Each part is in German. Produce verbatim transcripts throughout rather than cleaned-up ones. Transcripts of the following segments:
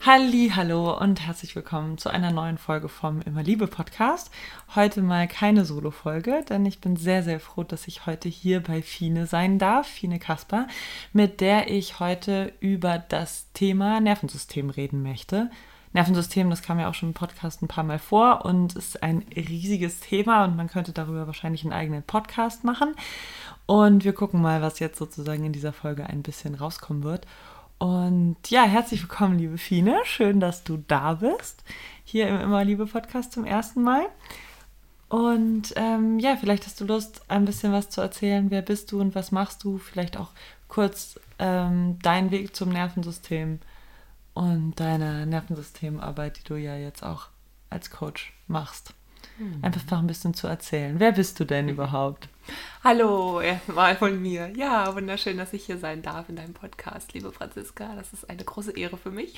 Halli, hallo und herzlich willkommen zu einer neuen Folge vom Immer Liebe Podcast. Heute mal keine Solo-Folge, denn ich bin sehr, sehr froh, dass ich heute hier bei Fine sein darf, Fine Kasper, mit der ich heute über das Thema Nervensystem reden möchte. Nervensystem, das kam ja auch schon im Podcast ein paar Mal vor und ist ein riesiges Thema und man könnte darüber wahrscheinlich einen eigenen Podcast machen. Und wir gucken mal, was jetzt sozusagen in dieser Folge ein bisschen rauskommen wird. Und ja, herzlich willkommen, liebe Fine. Schön, dass du da bist. Hier im Immer Liebe Podcast zum ersten Mal. Und ähm, ja, vielleicht hast du Lust, ein bisschen was zu erzählen. Wer bist du und was machst du? Vielleicht auch kurz ähm, deinen Weg zum Nervensystem und deine Nervensystemarbeit, die du ja jetzt auch als Coach machst. Mhm. Einfach ein bisschen zu erzählen. Wer bist du denn überhaupt? Hallo, erstmal von mir. Ja, wunderschön, dass ich hier sein darf in deinem Podcast, liebe Franziska. Das ist eine große Ehre für mich.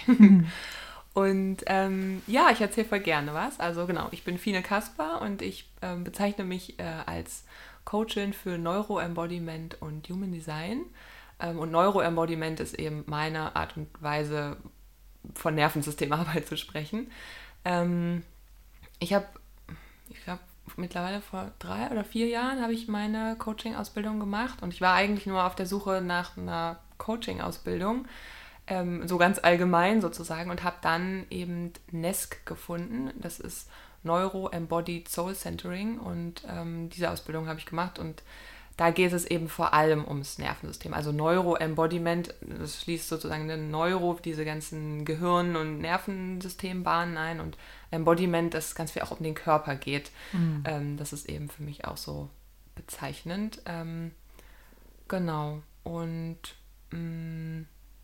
Und ähm, ja, ich erzähle voll gerne was. Also genau, ich bin Fine Kasper und ich ähm, bezeichne mich äh, als Coachin für Neuroembodiment und Human Design. Ähm, und Neuroembodiment ist eben meine Art und Weise, von Nervensystemarbeit zu sprechen. Ähm, ich habe, ich glaube, mittlerweile vor drei oder vier Jahren habe ich meine Coaching-Ausbildung gemacht und ich war eigentlich nur auf der Suche nach einer Coaching-Ausbildung, ähm, so ganz allgemein sozusagen, und habe dann eben N E S C gefunden. Das ist Neuro-Embodied Soul Centering und ähm, diese Ausbildung habe ich gemacht und da geht es eben vor allem ums Nervensystem. Also Neuro-Embodiment, das schließt sozusagen den Neuro, diese ganzen Gehirn- und Nervensystembahnen ein und Embodiment, das ganz viel auch um den Körper geht. Mhm. Ähm, das ist eben für mich auch so bezeichnend. Ähm, genau. Und mh,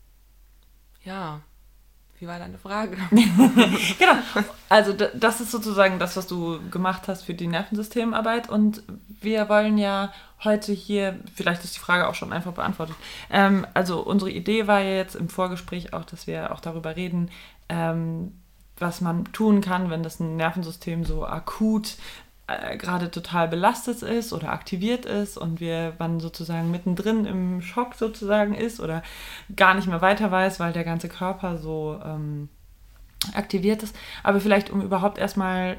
ja, wie war deine Frage? Genau, also das ist sozusagen das, was du gemacht hast für die Nervensystemarbeit und wir wollen ja heute hier, vielleicht ist die Frage auch schon einfach beantwortet, ähm, also unsere Idee war ja jetzt im Vorgespräch auch, dass wir auch darüber reden, ähm, was man tun kann, wenn das Nervensystem so akut äh, gerade total belastet ist oder aktiviert ist und wir man sozusagen mittendrin im Schock sozusagen ist oder gar nicht mehr weiter weiß, weil der ganze Körper so ähm, aktiviert ist. Aber vielleicht, um überhaupt erstmal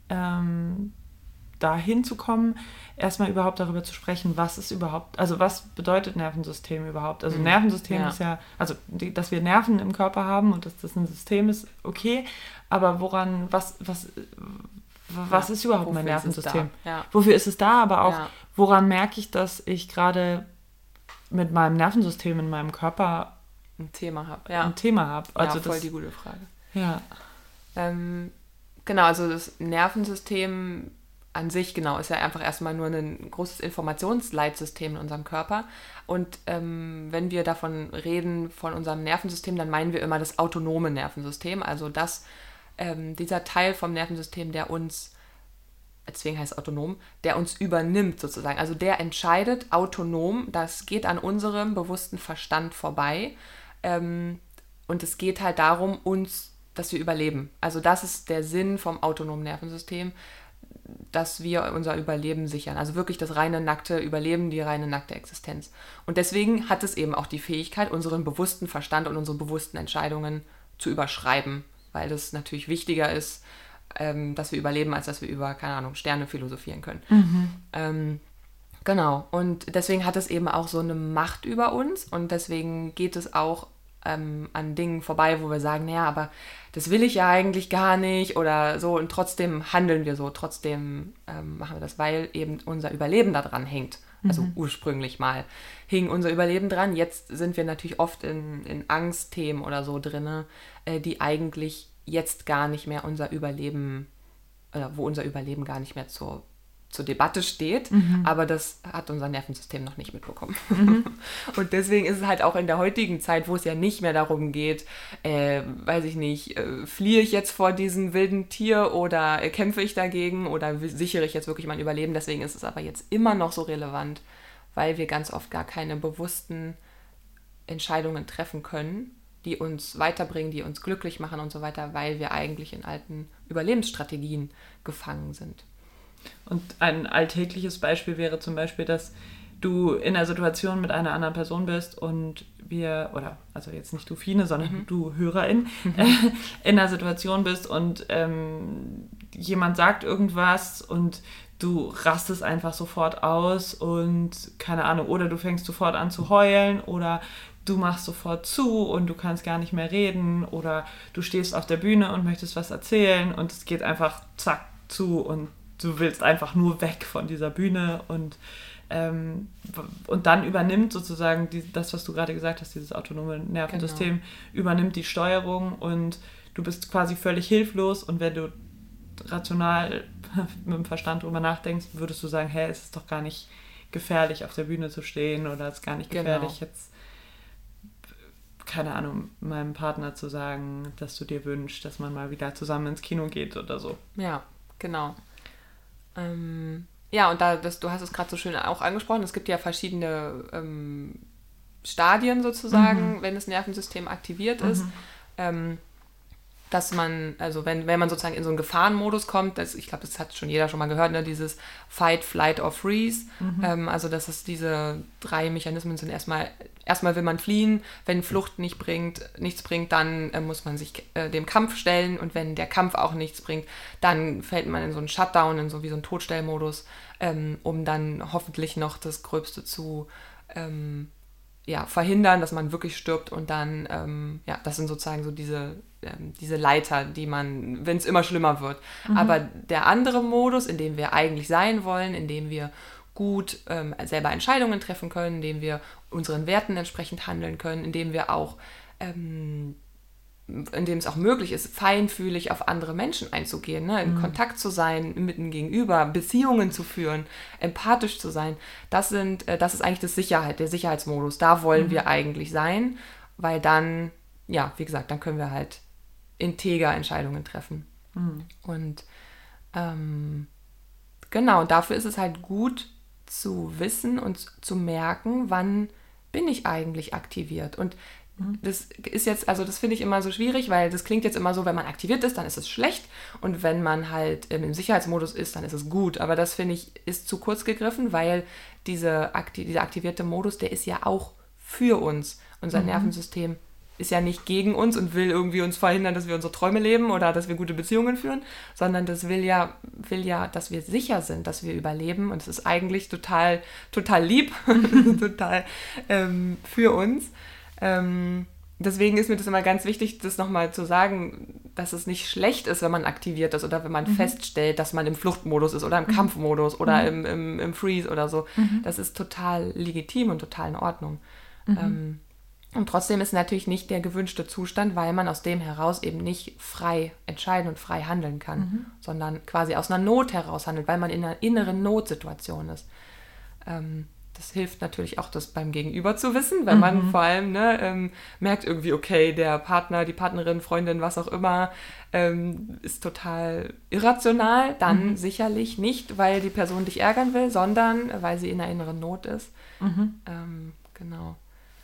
ähm, dahin zu kommen, erstmal überhaupt darüber zu sprechen, was ist überhaupt, also was bedeutet Nervensystem überhaupt? Also mhm. Nervensystem ja. ist ja, also die, dass wir Nerven im Körper haben und dass das ein System ist, okay, aber woran, was, was, was ja. ist überhaupt Wofür mein Nervensystem? Ja. Wofür ist es da? Aber auch, ja. woran merke ich, dass ich gerade mit meinem Nervensystem in meinem Körper ein Thema habe? Ja. Ein Thema habe. Also ja, voll das, die gute Frage. Ja. Ähm, genau, also das Nervensystem an sich, genau, ist ja einfach erstmal nur ein großes Informationsleitsystem in unserem Körper. Und ähm, wenn wir davon reden, von unserem Nervensystem, dann meinen wir immer das autonome Nervensystem, also das, ähm, dieser Teil vom Nervensystem, der uns, deswegen heißt es autonom, der uns übernimmt sozusagen. Also der entscheidet autonom, das geht an unserem bewussten Verstand vorbei. Ähm, und es geht halt darum, uns, dass wir überleben. Also das ist der Sinn vom autonomen Nervensystem, dass wir unser Überleben sichern. Also wirklich das reine nackte Überleben, die reine nackte Existenz. Und deswegen hat es eben auch die Fähigkeit, unseren bewussten Verstand und unsere bewussten Entscheidungen zu überschreiben, weil es natürlich wichtiger ist, ähm, dass wir überleben, als dass wir über, keine Ahnung, Sterne philosophieren können. Mhm. Ähm, genau. Und deswegen hat es eben auch so eine Macht über uns und deswegen geht es auch ähm, an Dingen vorbei, wo wir sagen, naja, aber das will ich ja eigentlich gar nicht oder so und trotzdem handeln wir so, trotzdem ähm, machen wir das, weil eben unser Überleben da dran hängt. Also mhm. ursprünglich mal hing unser Überleben dran. Jetzt sind wir natürlich oft in, in Angstthemen oder so drin, äh, die eigentlich jetzt gar nicht mehr unser Überleben, oder wo unser Überleben gar nicht mehr zur, zur Debatte steht, mhm. aber das hat unser Nervensystem noch nicht mitbekommen. Mhm. Und deswegen ist es halt auch in der heutigen Zeit, wo es ja nicht mehr darum geht, äh, weiß ich nicht, äh, fliehe ich jetzt vor diesem wilden Tier oder äh, kämpfe ich dagegen oder sichere ich jetzt wirklich mein Überleben, deswegen ist es aber jetzt immer noch so relevant, weil wir ganz oft gar keine bewussten Entscheidungen treffen können, die uns weiterbringen, die uns glücklich machen und so weiter, weil wir eigentlich in alten Überlebensstrategien gefangen sind. Und ein alltägliches Beispiel wäre zum Beispiel, dass du in einer Situation mit einer anderen Person bist und wir, oder also jetzt nicht du Fine, sondern mhm. du Hörerin, mhm. äh, in einer Situation bist und ähm, jemand sagt irgendwas und du rastest einfach sofort aus und keine Ahnung, oder du fängst sofort an zu heulen oder du machst sofort zu und du kannst gar nicht mehr reden oder du stehst auf der Bühne und möchtest was erzählen und es geht einfach zack zu und du willst einfach nur weg von dieser Bühne und ähm, und dann übernimmt sozusagen die, das, was du gerade gesagt hast, dieses autonome Nervensystem, genau. übernimmt die Steuerung und du bist quasi völlig hilflos und wenn du rational mit dem Verstand drüber nachdenkst, würdest du sagen, hey, es ist doch gar nicht gefährlich, auf der Bühne zu stehen oder es ist gar nicht gefährlich, genau. jetzt, keine Ahnung, meinem Partner zu sagen, dass du dir wünschst, dass man mal wieder zusammen ins Kino geht oder so. Ja, genau. Ähm, ja, und da, das, du hast es gerade so schön auch angesprochen, es gibt ja verschiedene ähm, Stadien sozusagen, mhm. wenn das Nervensystem aktiviert mhm. ist. Ähm, dass man, also wenn, wenn man sozusagen in so einen Gefahrenmodus kommt, das, ich glaube, das hat schon jeder schon mal gehört, ne, dieses Fight, Flight or Freeze, mhm. ähm, also dass es diese drei Mechanismen sind. Erstmal, erstmal will man fliehen, wenn Flucht nicht bringt, nichts bringt, dann äh, muss man sich äh, dem Kampf stellen und wenn der Kampf auch nichts bringt, dann fällt man in so einen Shutdown, in so wie so einen Todstellmodus, ähm, um dann hoffentlich noch das Gröbste zu ähm, ja, verhindern, dass man wirklich stirbt und dann, ähm, ja, das sind sozusagen so diese, ähm, diese Leiter, die man, wenn es immer schlimmer wird. Mhm. Aber der andere Modus, in dem wir eigentlich sein wollen, in dem wir gut ähm, selber Entscheidungen treffen können, in dem wir unseren Werten entsprechend handeln können, in dem wir auch, ähm, in dem es auch möglich ist, feinfühlig auf andere Menschen einzugehen, ne? in mhm. Kontakt zu sein, mit dem Gegenüber, Beziehungen zu führen, empathisch zu sein. Das sind, äh, das ist eigentlich das Sicherheit, der Sicherheitsmodus. Da wollen mhm. wir eigentlich sein, weil dann, ja, wie gesagt, dann können wir halt integer Entscheidungen treffen. Mhm. Und ähm, genau, dafür ist es halt gut zu wissen und zu merken, wann bin ich eigentlich aktiviert. Und das ist jetzt, also das finde ich immer so schwierig, weil das klingt jetzt immer so, wenn man aktiviert ist, dann ist es schlecht und wenn man halt im Sicherheitsmodus ist, dann ist es gut. Aber das finde ich ist zu kurz gegriffen, weil diese akti- dieser aktivierte Modus, der ist ja auch für uns. Unser mhm. Nervensystem ist ja nicht gegen uns und will irgendwie uns verhindern, dass wir unsere Träume leben oder dass wir gute Beziehungen führen, sondern das will ja, will ja, dass wir sicher sind, dass wir überleben und es ist eigentlich total, total lieb, total ähm, für uns. Ähm, deswegen ist mir das immer ganz wichtig, das nochmal zu sagen, dass es nicht schlecht ist, wenn man aktiviert ist oder wenn man mhm. feststellt, dass man im Fluchtmodus ist oder im mhm. Kampfmodus oder mhm. im, im, im Freeze oder so. Mhm. Das ist total legitim und total in Ordnung. Mhm. Ähm, und trotzdem ist natürlich nicht der gewünschte Zustand, weil man aus dem heraus eben nicht frei entscheiden und frei handeln kann, mhm. sondern quasi aus einer Not heraus handelt, weil man in einer inneren Notsituation ist. Ähm, Das hilft natürlich auch, das beim Gegenüber zu wissen, wenn man mhm. vor allem ne, ähm, merkt irgendwie, okay, der Partner, die Partnerin, Freundin, was auch immer, ähm, ist total irrational. Dann mhm. sicherlich nicht, weil die Person dich ärgern will, sondern weil sie in einer inneren Not ist. Mhm. Ähm, genau.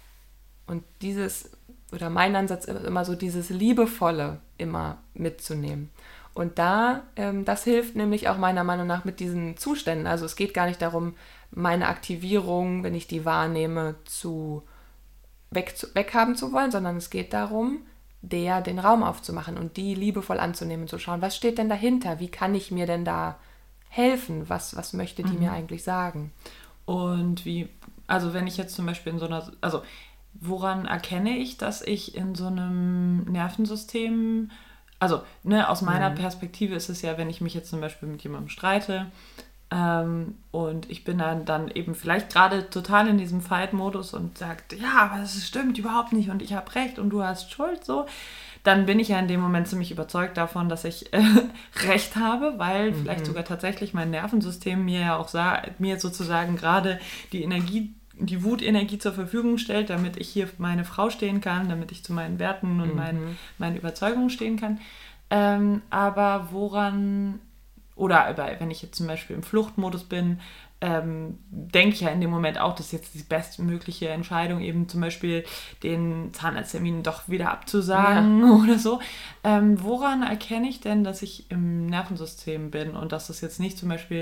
Und dieses, oder mein Ansatz ist immer so, dieses Liebevolle immer mitzunehmen. Und da, ähm, das hilft nämlich auch meiner Meinung nach mit diesen Zuständen. Also es geht gar nicht darum, meine Aktivierung, wenn ich die wahrnehme, zu weg zu, weghaben zu wollen, sondern es geht darum, der den Raum aufzumachen und die liebevoll anzunehmen, zu schauen, was steht denn dahinter? Wie kann ich mir denn da helfen? Was, was möchte die mhm. mir eigentlich sagen? Und wie, also wenn ich jetzt zum Beispiel in so einer, also woran erkenne ich, dass ich in so einem Nervensystem, also ne, aus meiner mhm. Perspektive ist es ja, wenn ich mich jetzt zum Beispiel mit jemandem streite, Ähm, und ich bin dann, dann eben vielleicht gerade total in diesem Fight-Modus und sagt, ja, aber das stimmt überhaupt nicht und ich habe recht und du hast Schuld, so, dann bin ich ja in dem Moment ziemlich überzeugt davon, dass ich äh, recht habe, weil mhm. vielleicht sogar tatsächlich mein Nervensystem mir ja auch sa- mir sozusagen gerade die Energie, die Wutenergie zur Verfügung stellt, damit ich hier für meine Frau stehen kann, damit ich zu meinen Werten und mhm. meinen, meinen Überzeugungen stehen kann. Ähm, aber woran... Oder wenn ich jetzt zum Beispiel im Fluchtmodus bin, ähm, denke ich ja in dem Moment auch, das ist jetzt die bestmögliche Entscheidung, eben zum Beispiel den Zahnarzttermin doch wieder abzusagen ja. oder so. Ähm, woran erkenne ich denn, dass ich im Nervensystem bin und dass das jetzt nicht zum Beispiel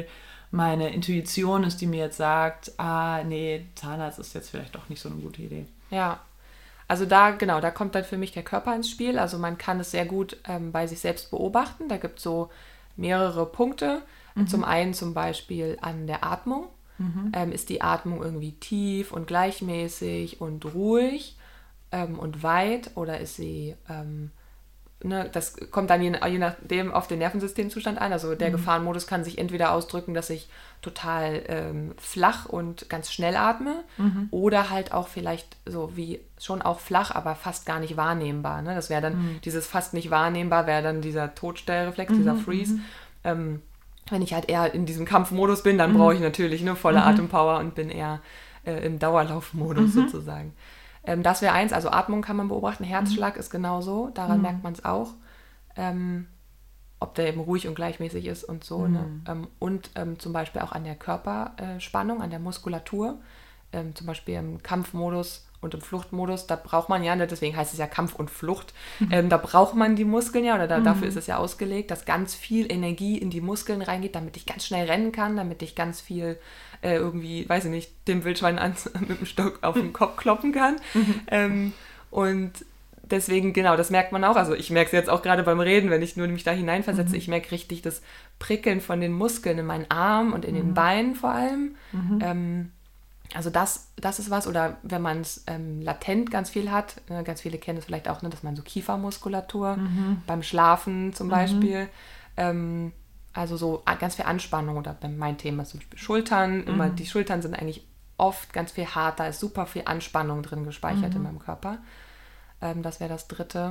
meine Intuition ist, die mir jetzt sagt, ah, nee, Zahnarzt ist jetzt vielleicht doch nicht so eine gute Idee. Ja, also da, genau, da kommt dann für mich der Körper ins Spiel. Also man kann es sehr gut ähm, bei sich selbst beobachten. Da gibt es so mehrere Punkte. Mhm. Zum einen zum Beispiel an der Atmung. Mhm. Ähm, ist die Atmung irgendwie tief und gleichmäßig und ruhig ähm, und weit, oder ist sie... Ähm, Ne, das kommt dann je, je nachdem auf den Nervensystemzustand an. Also der mhm. Gefahrenmodus kann sich entweder ausdrücken, dass ich total ähm, flach und ganz schnell atme, mhm. oder halt auch vielleicht so wie schon auch flach, aber fast gar nicht wahrnehmbar. Ne? Das wäre dann mhm. dieses fast nicht wahrnehmbar, wäre dann dieser Todstellreflex, mhm. dieser Freeze. Mhm. Ähm, wenn ich halt eher in diesem Kampfmodus bin, dann mhm. brauche ich natürlich eine volle mhm. Atempower und bin eher äh, im Dauerlaufmodus mhm. sozusagen. Das wäre eins, also Atmung kann man beobachten, Herzschlag mhm. ist genauso, daran mhm. merkt man es auch, ähm, ob der eben ruhig und gleichmäßig ist und so. Mhm. Ne? Ähm, und ähm, zum Beispiel auch an der Körperspannung, an der Muskulatur, ähm, zum Beispiel im Kampfmodus und im Fluchtmodus, da braucht man ja, ne, deswegen heißt es ja Kampf und Flucht, mhm. ähm, da braucht man die Muskeln ja, oder da, mhm. dafür ist es ja ausgelegt, dass ganz viel Energie in die Muskeln reingeht, damit ich ganz schnell rennen kann, damit ich ganz viel äh, irgendwie, weiß ich nicht, dem Wildschwein an, mit dem Stock auf den Kopf kloppen kann. Mhm. Ähm, und deswegen, genau, das merkt man auch, also ich merke es jetzt auch gerade beim Reden, wenn ich nur mich da hineinversetze, mhm. ich merke richtig das Prickeln von den Muskeln in meinen Armen und in mhm. den Beinen vor allem. Mhm. Ähm, Also das, das ist was, oder wenn man es ähm, latent ganz viel hat, äh, ganz viele kennen es vielleicht auch, ne, dass man so Kiefermuskulatur mhm. beim Schlafen zum mhm. Beispiel, ähm, also so ganz viel Anspannung, oder bei mein Thema ist zum Beispiel Schultern, mhm. immer die Schultern sind eigentlich oft ganz viel hart, da ist super viel Anspannung drin gespeichert mhm. in meinem Körper. Ähm, das wäre das dritte.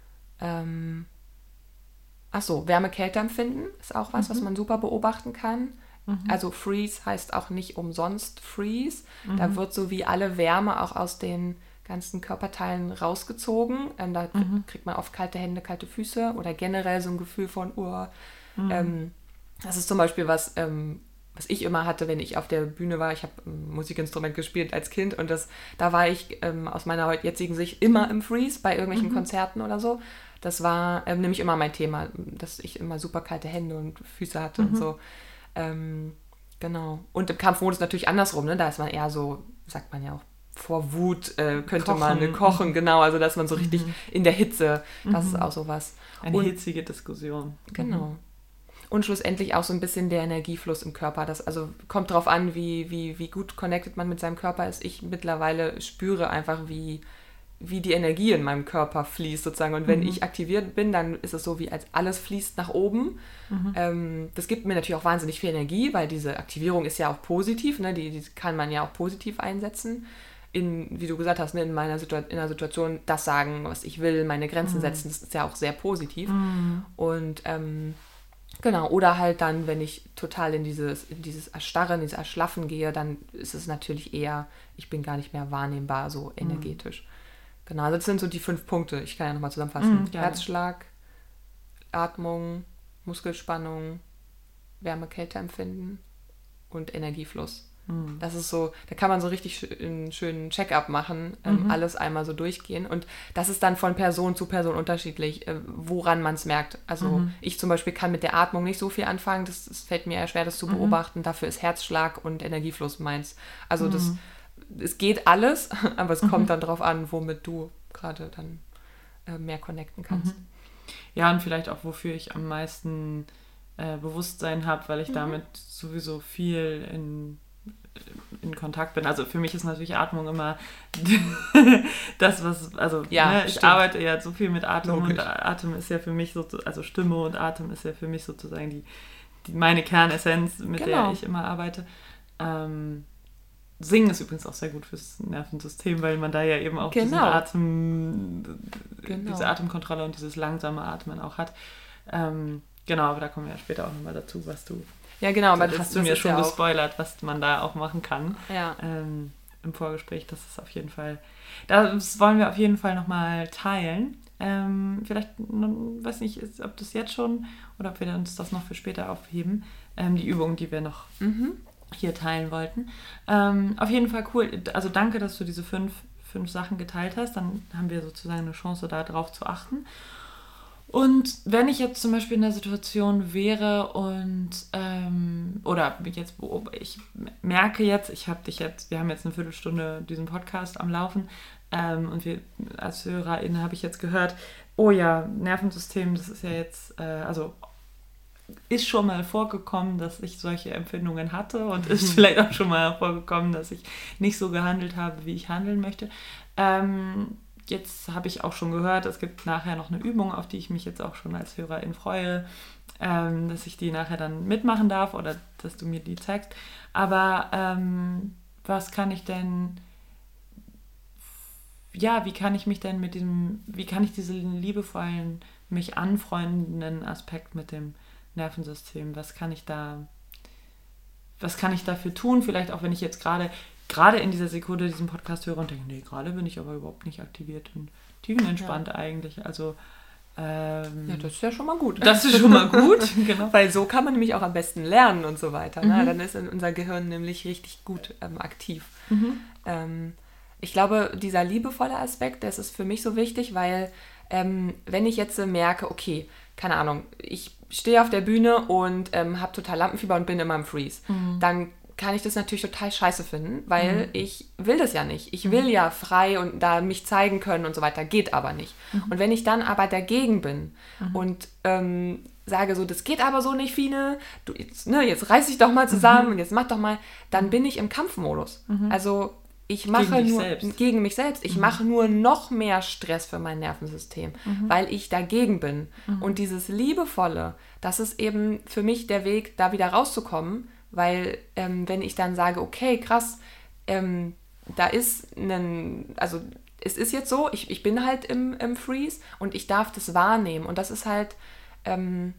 Ähm, Achso, Wärme-Kälte-Empfinden ist auch was, mhm. was man super beobachten kann. Also Freeze heißt auch nicht umsonst Freeze. Mhm. Da wird so wie alle Wärme auch aus den ganzen Körperteilen rausgezogen. Ähm, da mhm. kriegt man oft kalte Hände, kalte Füße oder generell so ein Gefühl von Uhr. Mhm. Ähm, das ist zum Beispiel was, ähm, was ich immer hatte, wenn ich auf der Bühne war. Ich habe ein Musikinstrument gespielt als Kind und das, da war ich ähm, aus meiner jetzigen Sicht immer im Freeze bei irgendwelchen mhm. Konzerten oder so. Das war ähm, nämlich immer mein Thema, dass ich immer super kalte Hände und Füße hatte mhm. und so. Ähm, genau. Und im Kampfmodus natürlich andersrum, ne? Da ist man eher so, sagt man ja auch, vor Wut äh, könnte kochen. man ne, kochen, mhm. genau, also dass man so richtig mhm. in der Hitze, das mhm. ist auch sowas. Eine und, hitzige Diskussion. Genau. Mhm. Und schlussendlich auch so ein bisschen der Energiefluss im Körper. Das also kommt drauf an, wie, wie, wie gut connected man mit seinem Körper ist. Ich mittlerweile spüre einfach, wie wie die Energie in meinem Körper fließt sozusagen. Und wenn mhm. ich aktiviert bin, dann ist es so, wie als alles fließt nach oben. Mhm. Ähm, das gibt mir natürlich auch wahnsinnig viel Energie, weil diese Aktivierung ist ja auch positiv, ne? die, die kann man ja auch positiv einsetzen. In, wie du gesagt hast, ne? in meiner Situa- in einer Situation das sagen, was ich will, meine Grenzen mhm. setzen, das ist ja auch sehr positiv. Mhm. Und ähm, genau, oder halt dann, wenn ich total in dieses, in dieses Erstarren, dieses Erschlaffen gehe, dann ist es natürlich eher, ich bin gar nicht mehr wahrnehmbar, so energetisch. Mhm. Genau, also das sind so die fünf Punkte. Ich kann ja nochmal zusammenfassen. Mm, Herzschlag, Atmung, Muskelspannung, Wärme-Kälte-Empfinden und Energiefluss. Mm. Das ist so, da kann man so richtig einen schönen Check-up machen, ähm, mhm. alles einmal so durchgehen. Und das ist dann von Person zu Person unterschiedlich, äh, woran man es merkt. Also mhm. ich zum Beispiel kann mit der Atmung nicht so viel anfangen. Das, das fällt mir eher schwer, das zu mhm. beobachten. Dafür ist Herzschlag und Energiefluss meins. Also mhm. das es geht alles, aber es mhm. kommt dann drauf an, womit du gerade dann äh, mehr connecten kannst. Mhm. Ja, und vielleicht auch, wofür ich am meisten äh, Bewusstsein habe, weil ich mhm. damit sowieso viel in, in Kontakt bin. Also für mich ist natürlich Atmung immer das, was, also ja, ne, ich arbeite ja so viel mit Atmung Logisch. Und Atem ist ja für mich so, also Stimme und Atem ist ja für mich sozusagen die, die meine Kernessenz, mit genau. der ich immer arbeite. Ähm, Singen ist übrigens auch sehr gut fürs Nervensystem, weil man da ja eben auch genau. diesen Atem, genau. diese Atemkontrolle und dieses langsame Atmen auch hat. Ähm, genau, aber da kommen wir ja später auch nochmal dazu, was du... Ja, genau. Aber das, hast du mir schon ja gespoilert, was man da auch machen kann. Ja. Ähm, im Vorgespräch. Das ist auf jeden Fall... Das wollen wir auf jeden Fall nochmal teilen. Ähm, vielleicht, weiß nicht, ob das jetzt schon oder ob wir uns das noch für später aufheben. Ähm, die Übungen, die wir noch... Mhm. hier teilen wollten. Ähm, auf jeden Fall cool. Also danke, dass du diese fünf, fünf Sachen geteilt hast. Dann haben wir sozusagen eine Chance, da drauf zu achten. Und wenn ich jetzt zum Beispiel in der Situation wäre und ähm, oder jetzt, ich merke jetzt, ich habe dich jetzt, wir haben jetzt eine Viertelstunde diesen Podcast am Laufen ähm, und wir als HörerInnen habe ich jetzt gehört, oh ja, Nervensystem, das ist ja jetzt, äh, also ist schon mal vorgekommen, dass ich solche Empfindungen hatte und ist vielleicht auch schon mal vorgekommen, dass ich nicht so gehandelt habe, wie ich handeln möchte. Ähm, jetzt habe ich auch schon gehört, es gibt nachher noch eine Übung, auf die ich mich jetzt auch schon als Hörerin freue, ähm, dass ich die nachher dann mitmachen darf oder dass du mir die zeigst. Aber ähm, was kann ich denn, ja, wie kann ich mich denn mit diesem, wie kann ich diesen liebevollen, mich anfreundenden Aspekt mit dem Nervensystem, was kann ich da, was kann ich dafür tun? Vielleicht auch, wenn ich jetzt gerade, gerade in dieser Sekunde diesen Podcast höre und denke, nee, gerade bin ich aber überhaupt nicht aktiviert und tiefenentspannt ja. eigentlich. Also ähm, ja, das ist ja schon mal gut. Das ist schon mal gut, genau. Weil so kann man nämlich auch am besten lernen und so weiter. Ne? Mhm. Dann ist unser Gehirn nämlich richtig gut ähm, aktiv. Mhm. Ähm, ich glaube, dieser liebevolle Aspekt, das ist für mich so wichtig, weil ähm, wenn ich jetzt merke, okay, keine Ahnung, ich stehe auf der Bühne und ähm, habe total Lampenfieber und bin immer im Freeze, mhm. dann kann ich das natürlich total scheiße finden, weil mhm. ich will das ja nicht. Ich will mhm. ja frei und da mich zeigen können und so weiter, geht aber nicht. Mhm. Und wenn ich dann aber dagegen bin mhm. und ähm, sage so, das geht aber so nicht, Fine, du, jetzt, ne, jetzt reiß dich doch mal zusammen mhm. und jetzt mach doch mal, dann bin ich im Kampfmodus. Mhm. Also ich mache gegen nur selbst. gegen mich selbst. Ich mhm. mache nur noch mehr Stress für mein Nervensystem, mhm. weil ich dagegen bin. Mhm. Und dieses Liebevolle, das ist eben für mich der Weg, da wieder rauszukommen, weil ähm, wenn ich dann sage, okay, krass, ähm, da ist ein, also es ist jetzt so, ich, ich bin halt im, im Freeze und ich darf das wahrnehmen. Und das ist halt, ähm,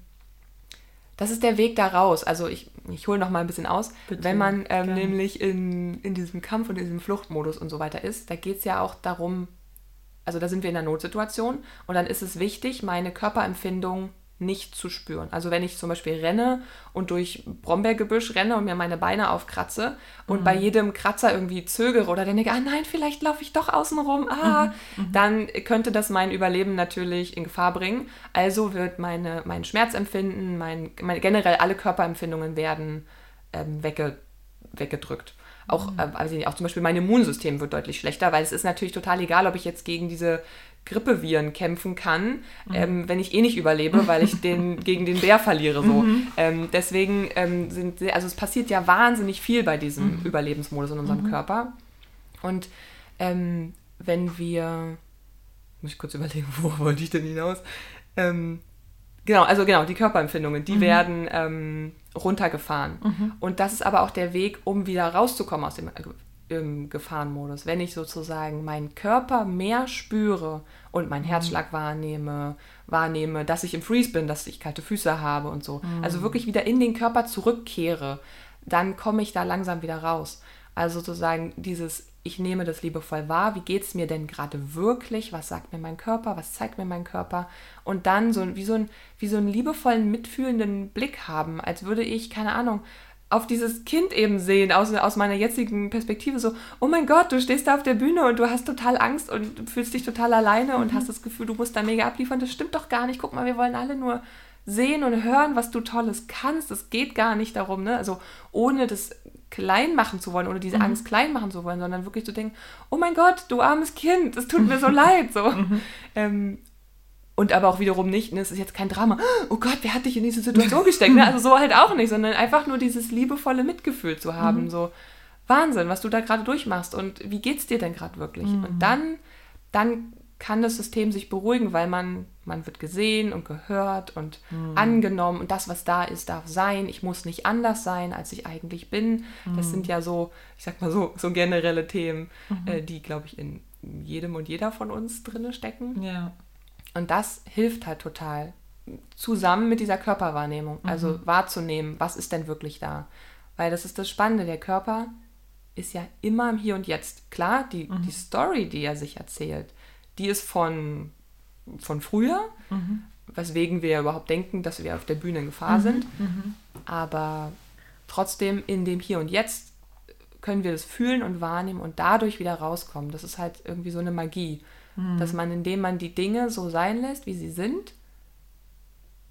das ist der Weg da raus. Also ich, ich hole noch mal ein bisschen aus. Bitte, wenn man ähm, nämlich in, in diesem Kampf und in diesem Fluchtmodus und so weiter ist, da geht es ja auch darum, also da sind wir in einer Notsituation und dann ist es wichtig, meine Körperempfindung nicht zu spüren. Also wenn ich zum Beispiel renne und durch Brombeergebüsch renne und mir meine Beine aufkratze und mhm. bei jedem Kratzer irgendwie zögere oder dann denke, ah nein, vielleicht laufe ich doch außen rum, ah, mhm. dann könnte das mein Überleben natürlich in Gefahr bringen. Also wird meine, mein Schmerzempfinden, mein, meine, generell alle Körperempfindungen werden ähm, wegge, weggedrückt. Auch, mhm. äh, also auch zum Beispiel mein Immunsystem wird deutlich schlechter, weil es ist natürlich total egal, ob ich jetzt gegen diese Grippeviren kämpfen kann, mhm. ähm, wenn ich eh nicht überlebe, weil ich den gegen den Bär verliere. So. Mhm. Ähm, deswegen ähm, sind, also es passiert ja wahnsinnig viel bei diesem mhm. Überlebensmodus in unserem mhm. Körper. Und ähm, wenn wir, muss ich kurz überlegen, wo wollte ich denn hinaus? Ähm, genau, also genau, die Körperempfindungen, die mhm. werden ähm, runtergefahren. Mhm. Und das ist aber auch der Weg, um wieder rauszukommen aus dem äh, im Gefahrenmodus, wenn ich sozusagen meinen Körper mehr spüre und meinen Herzschlag wahrnehme, wahrnehme, dass ich im Freeze bin, dass ich kalte Füße habe und so, mhm. also wirklich wieder in den Körper zurückkehre, dann komme ich da langsam wieder raus. Also sozusagen dieses, ich nehme das liebevoll wahr, wie geht es mir denn gerade wirklich, was sagt mir mein Körper, was zeigt mir mein Körper und dann so wie so, ein, wie so einen liebevollen, mitfühlenden Blick haben, als würde ich, keine Ahnung, auf dieses Kind eben sehen, aus, aus meiner jetzigen Perspektive so, oh mein Gott, du stehst da auf der Bühne und du hast total Angst und fühlst dich total alleine mhm. und hast das Gefühl, du musst da mega abliefern. Das stimmt doch gar nicht. Guck mal, wir wollen alle nur sehen und hören, was du Tolles kannst. Es geht gar nicht darum, ne? Also ohne das klein machen zu wollen, ohne diese mhm. Angst klein machen zu wollen, sondern wirklich zu denken, oh mein Gott, du armes Kind, es tut mir so leid. So. Mhm. Ähm, Und aber auch wiederum nicht, ne, es ist jetzt kein Drama, oh Gott, wer hat dich in diese Situation gesteckt? Ne? Also so halt auch nicht, sondern einfach nur dieses liebevolle Mitgefühl zu haben. Mhm. So, Wahnsinn, was du da gerade durchmachst und wie geht's dir denn gerade wirklich? Mhm. Und dann, dann kann das System sich beruhigen, weil man, man wird gesehen und gehört und mhm. angenommen und das, was da ist, darf sein. Ich muss nicht anders sein, als ich eigentlich bin. Mhm. Das sind ja so, ich sag mal so, so generelle Themen, mhm. äh, die, glaube ich, in jedem und jeder von uns drinne stecken. Ja. Und das hilft halt total, zusammen mit dieser Körperwahrnehmung, mhm. also wahrzunehmen, was ist denn wirklich da. Weil das ist das Spannende, der Körper ist ja immer im Hier und Jetzt. Klar, die, mhm. die Story, die er sich erzählt, die ist von, von früher, mhm. weswegen wir überhaupt denken, dass wir auf der Bühne in Gefahr mhm. sind. Mhm. Aber trotzdem in dem Hier und Jetzt können wir das fühlen und wahrnehmen und dadurch wieder rauskommen. Das ist halt irgendwie so eine Magie. Dass man, indem man die Dinge so sein lässt, wie sie sind,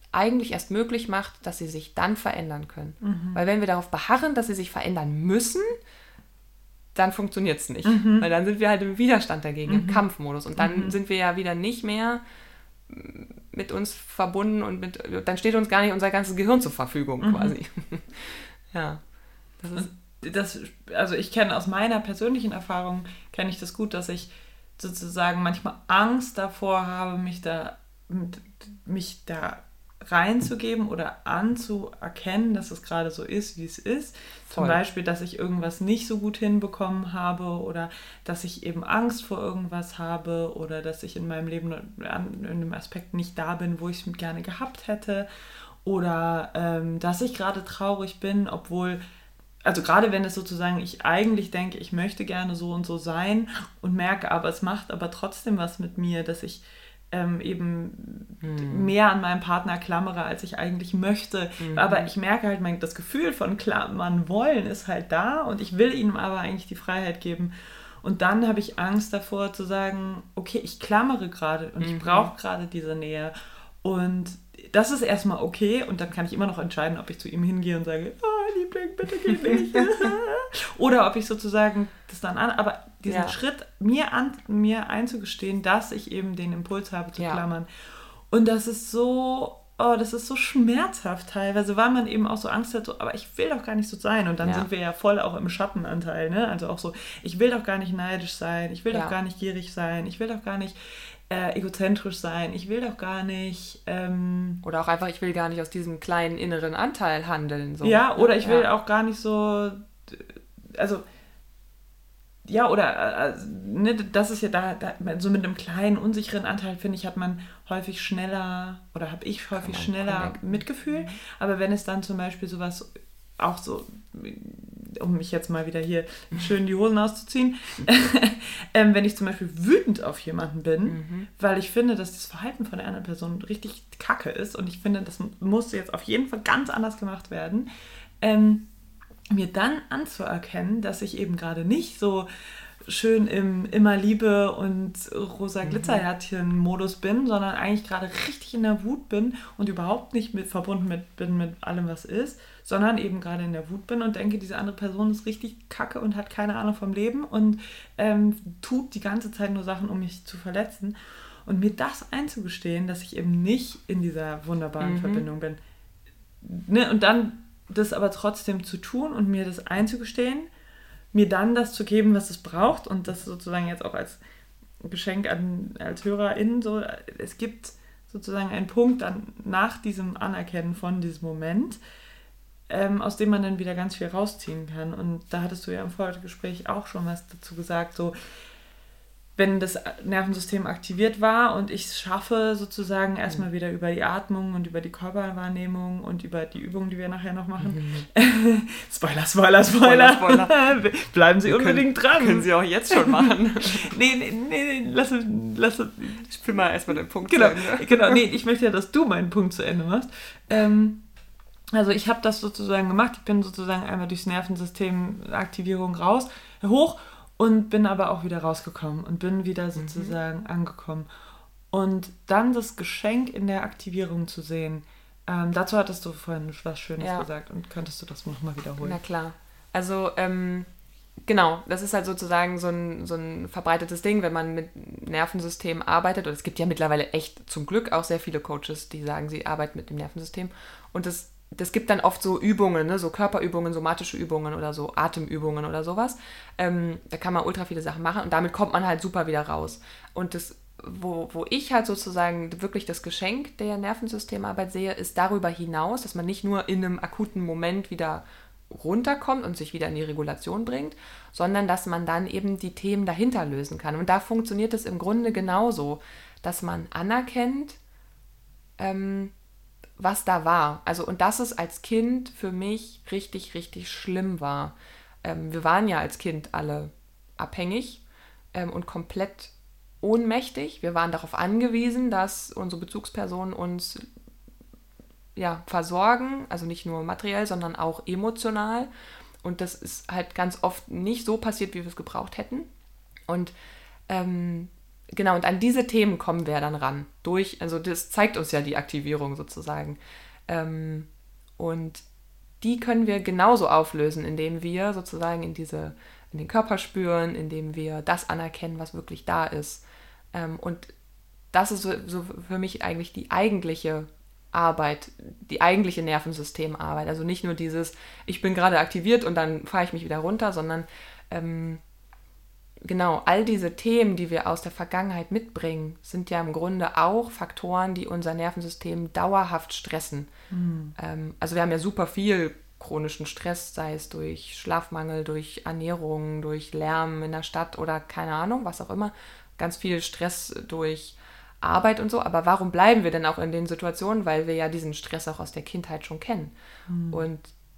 eigentlich erst möglich macht, dass sie sich dann verändern können. Mhm. Weil wenn wir darauf beharren, dass sie sich verändern müssen, dann funktioniert es nicht. Mhm. Weil dann sind wir halt im Widerstand dagegen, mhm. im Kampfmodus. Und dann mhm. sind wir ja wieder nicht mehr mit uns verbunden und mit, dann steht uns gar nicht unser ganzes Gehirn zur Verfügung mhm. quasi. Ja. Das ist das, also ich kenne aus meiner persönlichen Erfahrung, kenne ich das gut, dass ich sozusagen manchmal Angst davor habe, mich da, mich da reinzugeben oder anzuerkennen, dass es gerade so ist, wie es ist. Voll. Zum Beispiel, dass ich irgendwas nicht so gut hinbekommen habe oder dass ich eben Angst vor irgendwas habe oder dass ich in meinem Leben in einem Aspekt nicht da bin, wo ich es gerne gehabt hätte oder ähm, dass ich gerade traurig bin, obwohl, also gerade wenn es sozusagen, ich eigentlich denke, ich möchte gerne so und so sein und merke, aber es macht aber trotzdem was mit mir, dass ich Ähm, eben hm. mehr an meinem Partner klammere, als ich eigentlich möchte. Mhm. Aber ich merke halt, mein, das Gefühl von klammern wollen ist halt da und ich will ihm aber eigentlich die Freiheit geben. Und dann habe ich Angst davor zu sagen, okay, ich klammere gerade und mhm. ich brauche gerade diese Nähe. Und das ist erstmal okay und dann kann ich immer noch entscheiden, ob ich zu ihm hingehe und sage, oh, Liebling, bitte geh nicht. Oder ob ich sozusagen das dann an, aber diesen ja. Schritt mir, an, mir einzugestehen, dass ich eben den Impuls habe zu ja. klammern. Und das ist so, oh, das ist so schmerzhaft teilweise, weil man eben auch so Angst hat, so, aber ich will doch gar nicht so sein. Und dann ja. sind wir ja voll auch im Schattenanteil, ne? Also auch so, ich will doch gar nicht neidisch sein, ich will ja. doch gar nicht gierig sein, ich will doch gar nicht äh, egozentrisch sein, ich will doch gar nicht... Ähm, oder auch einfach, ich will gar nicht aus diesem kleinen inneren Anteil handeln. So. Ja, oder ich will ja. auch gar nicht so... Also... Ja, oder äh, ne, das ist ja da, da, so mit einem kleinen, unsicheren Anteil, finde ich, hat man häufig schneller, oder habe ich häufig schneller connecten. Mitgefühl. Aber wenn es dann zum Beispiel sowas, auch so, um mich jetzt mal wieder hier schön die Hosen auszuziehen, ähm, wenn ich zum Beispiel wütend auf jemanden bin, mhm. weil ich finde, dass das Verhalten von der anderen Person richtig kacke ist und ich finde, das muss jetzt auf jeden Fall ganz anders gemacht werden, ähm, mir dann anzuerkennen, dass ich eben gerade nicht so schön im immer Liebe und rosa Glitzerherzchen-Modus bin, sondern eigentlich gerade richtig in der Wut bin und überhaupt nicht mit verbunden mit, bin mit allem, was ist, sondern eben gerade in der Wut bin und denke, diese andere Person ist richtig kacke und hat keine Ahnung vom Leben und ähm, tut die ganze Zeit nur Sachen, um mich zu verletzen. Und mir das einzugestehen, dass ich eben nicht in dieser wunderbaren mhm. Verbindung bin. Ne? Und dann das aber trotzdem zu tun und mir das einzugestehen, mir dann das zu geben, was es braucht und das sozusagen jetzt auch als Geschenk an, als HörerInnen so, es gibt sozusagen einen Punkt dann nach diesem Anerkennen von diesem Moment, ähm, aus dem man dann wieder ganz viel rausziehen kann und da hattest du ja im Vorgespräch auch schon was dazu gesagt, so wenn das Nervensystem aktiviert war und ich es schaffe, sozusagen erstmal mhm. wieder über die Atmung und über die Körperwahrnehmung und über die Übungen, die wir nachher noch machen. Mhm. Spoiler, Spoiler, Spoiler. Spoiler, Spoiler. Bleiben Sie unbedingt können, dran. Können Sie auch jetzt schon machen. nee, nee, nee, lass, lass. Ich spiele mal erstmal den Punkt genau, zu Ende. Genau, nee, ich möchte ja, dass du meinen Punkt zu Ende machst. Ähm, also ich habe das sozusagen gemacht. Ich bin sozusagen einmal durchs Nervensystem Aktivierung raus, hoch. Und bin aber auch wieder rausgekommen und bin wieder sozusagen mhm. angekommen. Und dann das Geschenk in der Aktivierung zu sehen, ähm, dazu hattest du vorhin was Schönes ja. gesagt und könntest du das nochmal wiederholen? Na klar. Also, ähm, genau, das ist halt sozusagen so ein, so ein verbreitetes Ding, wenn man mit Nervensystemen arbeitet. Und es gibt ja mittlerweile echt zum Glück auch sehr viele Coaches, die sagen, sie arbeiten mit dem Nervensystem. Und das Das gibt dann oft so Übungen, ne? So Körperübungen, somatische Übungen oder so Atemübungen oder sowas. Ähm, da kann man ultra viele Sachen machen und damit kommt man halt super wieder raus. Und das, wo, wo ich halt sozusagen wirklich das Geschenk der Nervensystemarbeit sehe, ist darüber hinaus, dass man nicht nur in einem akuten Moment wieder runterkommt und sich wieder in die Regulation bringt, sondern dass man dann eben die Themen dahinter lösen kann. Und da funktioniert es im Grunde genauso, dass man anerkennt, ähm, was da war. Also, und dass es als Kind für mich richtig, richtig schlimm war. Ähm, wir waren ja als Kind alle abhängig ähm, und komplett ohnmächtig. Wir waren darauf angewiesen, dass unsere Bezugspersonen uns ja, versorgen, also nicht nur materiell, sondern auch emotional. Und das ist halt ganz oft nicht so passiert, wie wir es gebraucht hätten. Und ähm, genau, und an diese Themen kommen wir dann ran. Durch, also das zeigt uns ja die Aktivierung sozusagen. Ähm, und die können wir genauso auflösen, indem wir sozusagen in diese, in den Körper spüren, indem wir das anerkennen, was wirklich da ist. Ähm, und das ist so, so für mich eigentlich die eigentliche Arbeit, die eigentliche Nervensystemarbeit. Also nicht nur dieses, ich bin gerade aktiviert und dann fahre ich mich wieder runter, sondern ähm, genau, all diese Themen, die wir aus der Vergangenheit mitbringen, sind ja im Grunde auch Faktoren, die unser Nervensystem dauerhaft stressen. Mhm. Ähm, also wir haben ja super viel chronischen Stress, sei es durch Schlafmangel, durch Ernährung, durch Lärm in der Stadt oder keine Ahnung, was auch immer. Ganz viel Stress durch Arbeit und so. Aber warum bleiben wir denn auch in den Situationen? Weil wir ja diesen Stress auch aus der Kindheit schon kennen. Mhm. Und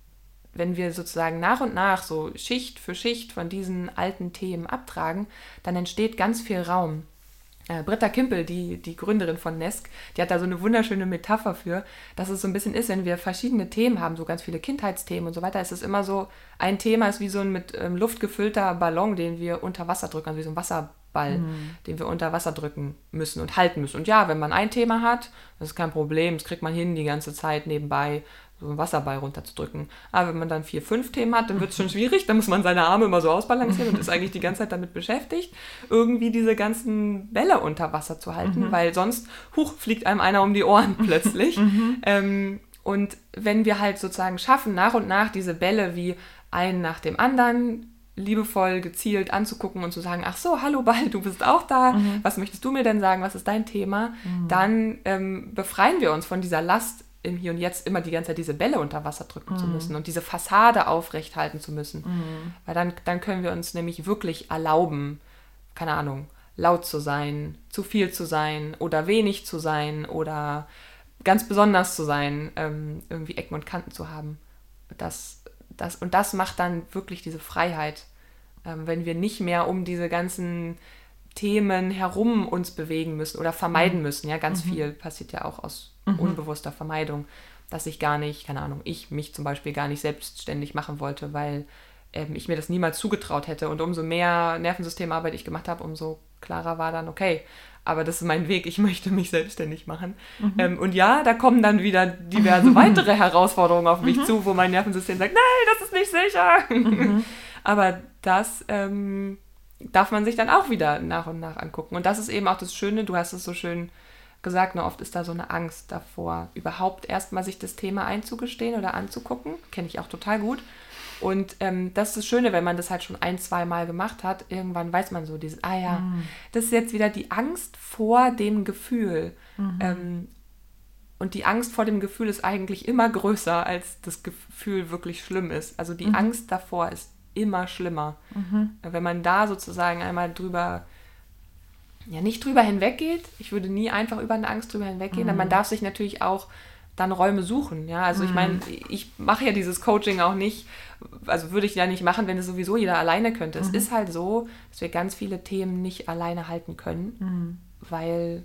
wenn wir sozusagen nach und nach so Schicht für Schicht von diesen alten Themen abtragen, dann entsteht ganz viel Raum. Äh, Britta Kimpel, die, die Gründerin von Nesk, die hat da so eine wunderschöne Metapher für, dass es so ein bisschen ist, wenn wir verschiedene Themen haben, so ganz viele Kindheitsthemen und so weiter, ist es immer so, ein Thema ist wie so ein mit ähm, Luft gefüllter Ballon, den wir unter Wasser drücken, also wie so ein Wasserball, mhm. den wir unter Wasser drücken müssen und halten müssen. Und ja, wenn man ein Thema hat, das ist kein Problem, das kriegt man hin, die ganze Zeit nebenbei so einen Wasserball runterzudrücken. Aber wenn man dann vier, fünf Themen hat, dann wird es schon schwierig, dann muss man seine Arme immer so ausbalancieren und ist eigentlich die ganze Zeit damit beschäftigt, irgendwie diese ganzen Bälle unter Wasser zu halten, mhm. weil sonst, huch, fliegt einem einer um die Ohren plötzlich. Mhm. Ähm, und wenn wir halt sozusagen schaffen, nach und nach diese Bälle wie einen nach dem anderen liebevoll, gezielt anzugucken und zu sagen, ach so, hallo Ball, du bist auch da, mhm. was möchtest du mir denn sagen, was ist dein Thema? Mhm. Dann ähm, befreien wir uns von dieser Last, im Hier und Jetzt immer die ganze Zeit diese Bälle unter Wasser drücken mm. zu müssen und diese Fassade aufrecht halten zu müssen. Mm. Weil dann, dann können wir uns nämlich wirklich erlauben, keine Ahnung, laut zu sein, zu viel zu sein oder wenig zu sein oder ganz besonders zu sein, ähm, irgendwie Ecken und Kanten zu haben. Das, das, und das macht dann wirklich diese Freiheit, ähm, wenn wir nicht mehr um diese ganzen Themen herum uns bewegen müssen oder vermeiden mm. müssen. Ja, ganz mm-hmm. viel passiert ja auch aus Mhm. unbewusster Vermeidung, dass ich gar nicht, keine Ahnung, ich mich zum Beispiel gar nicht selbstständig machen wollte, weil ähm, ich mir das niemals zugetraut hätte. Und umso mehr Nervensystemarbeit ich gemacht habe, umso klarer war dann, okay, aber das ist mein Weg, ich möchte mich selbstständig machen. Mhm. Ähm, und ja, da kommen dann wieder diverse weitere Herausforderungen auf mich mhm. zu, wo mein Nervensystem sagt, nein, das ist nicht sicher. Mhm. Aber das ähm, darf man sich dann auch wieder nach und nach angucken. Und das ist eben auch das Schöne, du hast es so schön gesagt, ne, oft ist da so eine Angst davor, überhaupt erstmal sich das Thema einzugestehen oder anzugucken. Kenne ich auch total gut. Und ähm, das ist das Schöne, wenn man das halt schon ein, zwei Mal gemacht hat, irgendwann weiß man so dieses, ah ja, mhm. das ist jetzt wieder die Angst vor dem Gefühl. Mhm. Ähm, und die Angst vor dem Gefühl ist eigentlich immer größer, als das Gefühl wirklich schlimm ist. Also die mhm. Angst davor ist immer schlimmer. Mhm. Wenn man da sozusagen einmal drüber ja nicht drüber hinweggeht. Ich würde nie einfach über eine Angst drüber hinweggehen, mhm. aber man darf sich natürlich auch dann Räume suchen. Ja, also mhm. ich meine, ich mache ja dieses Coaching auch nicht, also würde ich ja nicht machen, wenn es sowieso jeder alleine könnte. Mhm. Es ist halt so, dass wir ganz viele Themen nicht alleine halten können, mhm. weil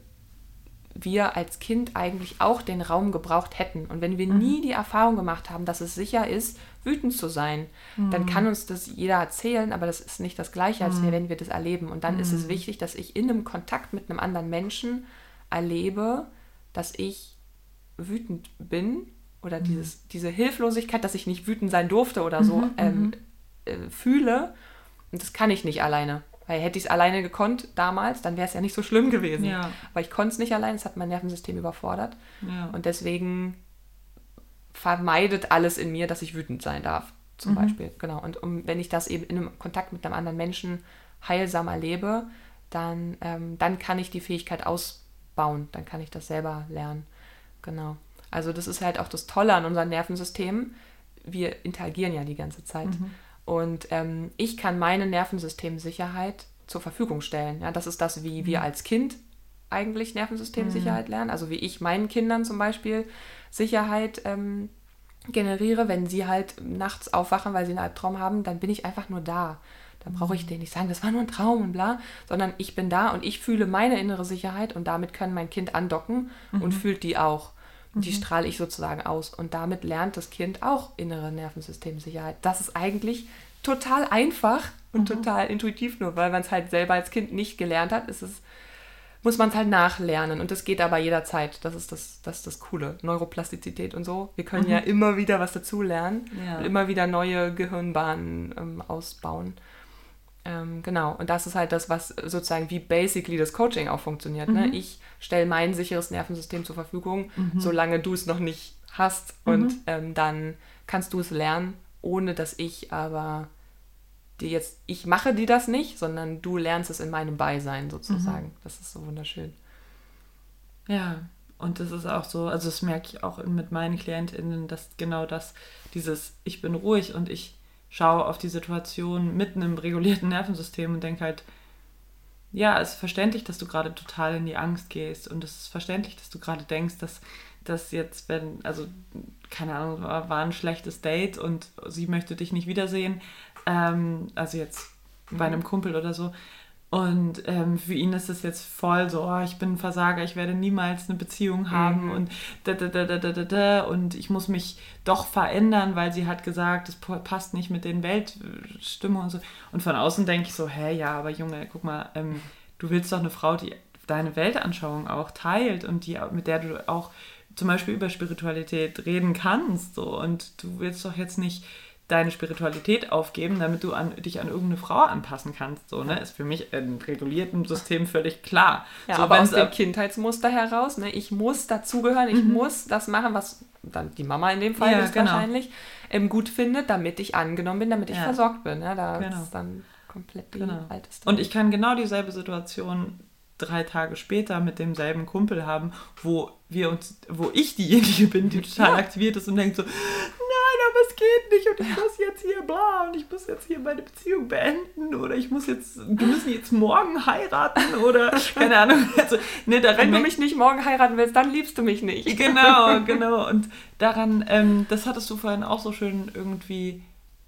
wir als Kind eigentlich auch den Raum gebraucht hätten. Und wenn wir mhm. nie die Erfahrung gemacht haben, dass es sicher ist, wütend zu sein, mhm. dann kann uns das jeder erzählen, aber das ist nicht das Gleiche, als mhm. wenn wir das erleben. Und dann mhm. ist es wichtig, dass ich in einem Kontakt mit einem anderen Menschen erlebe, dass ich wütend bin oder mhm. dieses, diese Hilflosigkeit, dass ich nicht wütend sein durfte oder so, mhm. ähm, äh, fühle. Und das kann ich nicht alleine. Weil hätte ich es alleine gekonnt damals, dann wäre es ja nicht so schlimm gewesen. Ja. Aber ich konnte es nicht allein, es hat mein Nervensystem überfordert. Ja. Und deswegen vermeidet alles in mir, dass ich wütend sein darf, zum mhm. Beispiel. Genau. Und um, wenn ich das eben in einem Kontakt mit einem anderen Menschen heilsam erlebe, dann, ähm, dann kann ich die Fähigkeit ausbauen. Dann kann ich das selber lernen. Genau. Also das ist halt auch das Tolle an unserem Nervensystem. Wir interagieren ja die ganze Zeit. Mhm. Und ähm, ich kann meine Nervensystemsicherheit zur Verfügung stellen. Ja, das ist das, wie wir als Kind eigentlich Nervensystemsicherheit lernen. Also wie ich meinen Kindern zum Beispiel Sicherheit ähm, generiere. Wenn sie halt nachts aufwachen, weil sie einen Albtraum haben, dann bin ich einfach nur da. Dann brauche ich denen nicht sagen, das war nur ein Traum und bla, sondern ich bin da und ich fühle meine innere Sicherheit und damit kann mein Kind andocken mhm. und fühlt die auch. Die strahle ich sozusagen aus. Und damit lernt das Kind auch innere Nervensystemsicherheit. Das ist eigentlich total einfach und mhm. total intuitiv. Nur weil man es halt selber als Kind nicht gelernt hat, ist es muss man es halt nachlernen. Und das geht aber jederzeit. Das ist das, das ist das Coole. Neuroplastizität und so. Wir können mhm. ja immer wieder was dazulernen ja. und immer wieder neue Gehirnbahnen ähm, ausbauen. Ähm, genau. Und das ist halt das, was sozusagen wie basically das Coaching auch funktioniert. Mhm. Ne? Ich stelle mein sicheres Nervensystem zur Verfügung, mhm. solange du es noch nicht hast. Mhm. Und ähm, dann kannst du es lernen, ohne dass ich aber dir jetzt, ich mache dir das nicht, sondern du lernst es in meinem Beisein sozusagen. Mhm. Das ist so wunderschön. Ja, und das ist auch so, also das merke ich auch mit meinen KlientInnen, dass genau das, dieses ich bin ruhig und ich schaue auf die Situation mitten im regulierten Nervensystem und denke halt, ja, es ist verständlich, dass du gerade total in die Angst gehst und es ist verständlich, dass du gerade denkst, dass das jetzt, wenn, also keine Ahnung, war, war ein schlechtes Date und sie möchte dich nicht wiedersehen, ähm, also jetzt bei einem Kumpel oder so. Und ähm, für ihn ist es jetzt voll so, oh, ich bin ein Versager, ich werde niemals eine Beziehung haben mhm. und da, da, da, da, da, da, und ich muss mich doch verändern, weil sie hat gesagt, es passt nicht mit den Weltstimmungen und so. Und von außen denke ich so, hä, ja, aber Junge, guck mal, ähm, du willst doch eine Frau, die deine Weltanschauung auch teilt und die, mit der du auch zum Beispiel über Spiritualität reden kannst. So. Und du willst doch jetzt nicht deine Spiritualität aufgeben, damit du an, dich an irgendeine Frau anpassen kannst. So, ne? Ist für mich in reguliertem System völlig klar. Ja, so, aber aus dem Kindheitsmuster heraus, ne? Ich muss dazugehören, ich mhm. muss das machen, was dann die Mama in dem Fall ja, ist genau. wahrscheinlich ähm, gut findet, damit ich angenommen bin, damit ich ja. versorgt bin. Ja? Da genau. ist dann komplett die genau. alte Story. Und ich kann genau dieselbe Situation drei Tage später mit demselben Kumpel haben, wo wir uns, wo ich diejenige bin, die total ja. aktiviert ist und denkt so, nein, aber es geht nicht und ich ja. muss jetzt hier bla und ich muss jetzt hier meine Beziehung beenden oder ich muss jetzt, wir müssen jetzt morgen heiraten oder keine Ahnung. Also, ne, daran Wenn du mich nicht morgen heiraten willst, dann liebst du mich nicht. Genau, genau. Und daran, ähm, das hattest du vorhin auch so schön irgendwie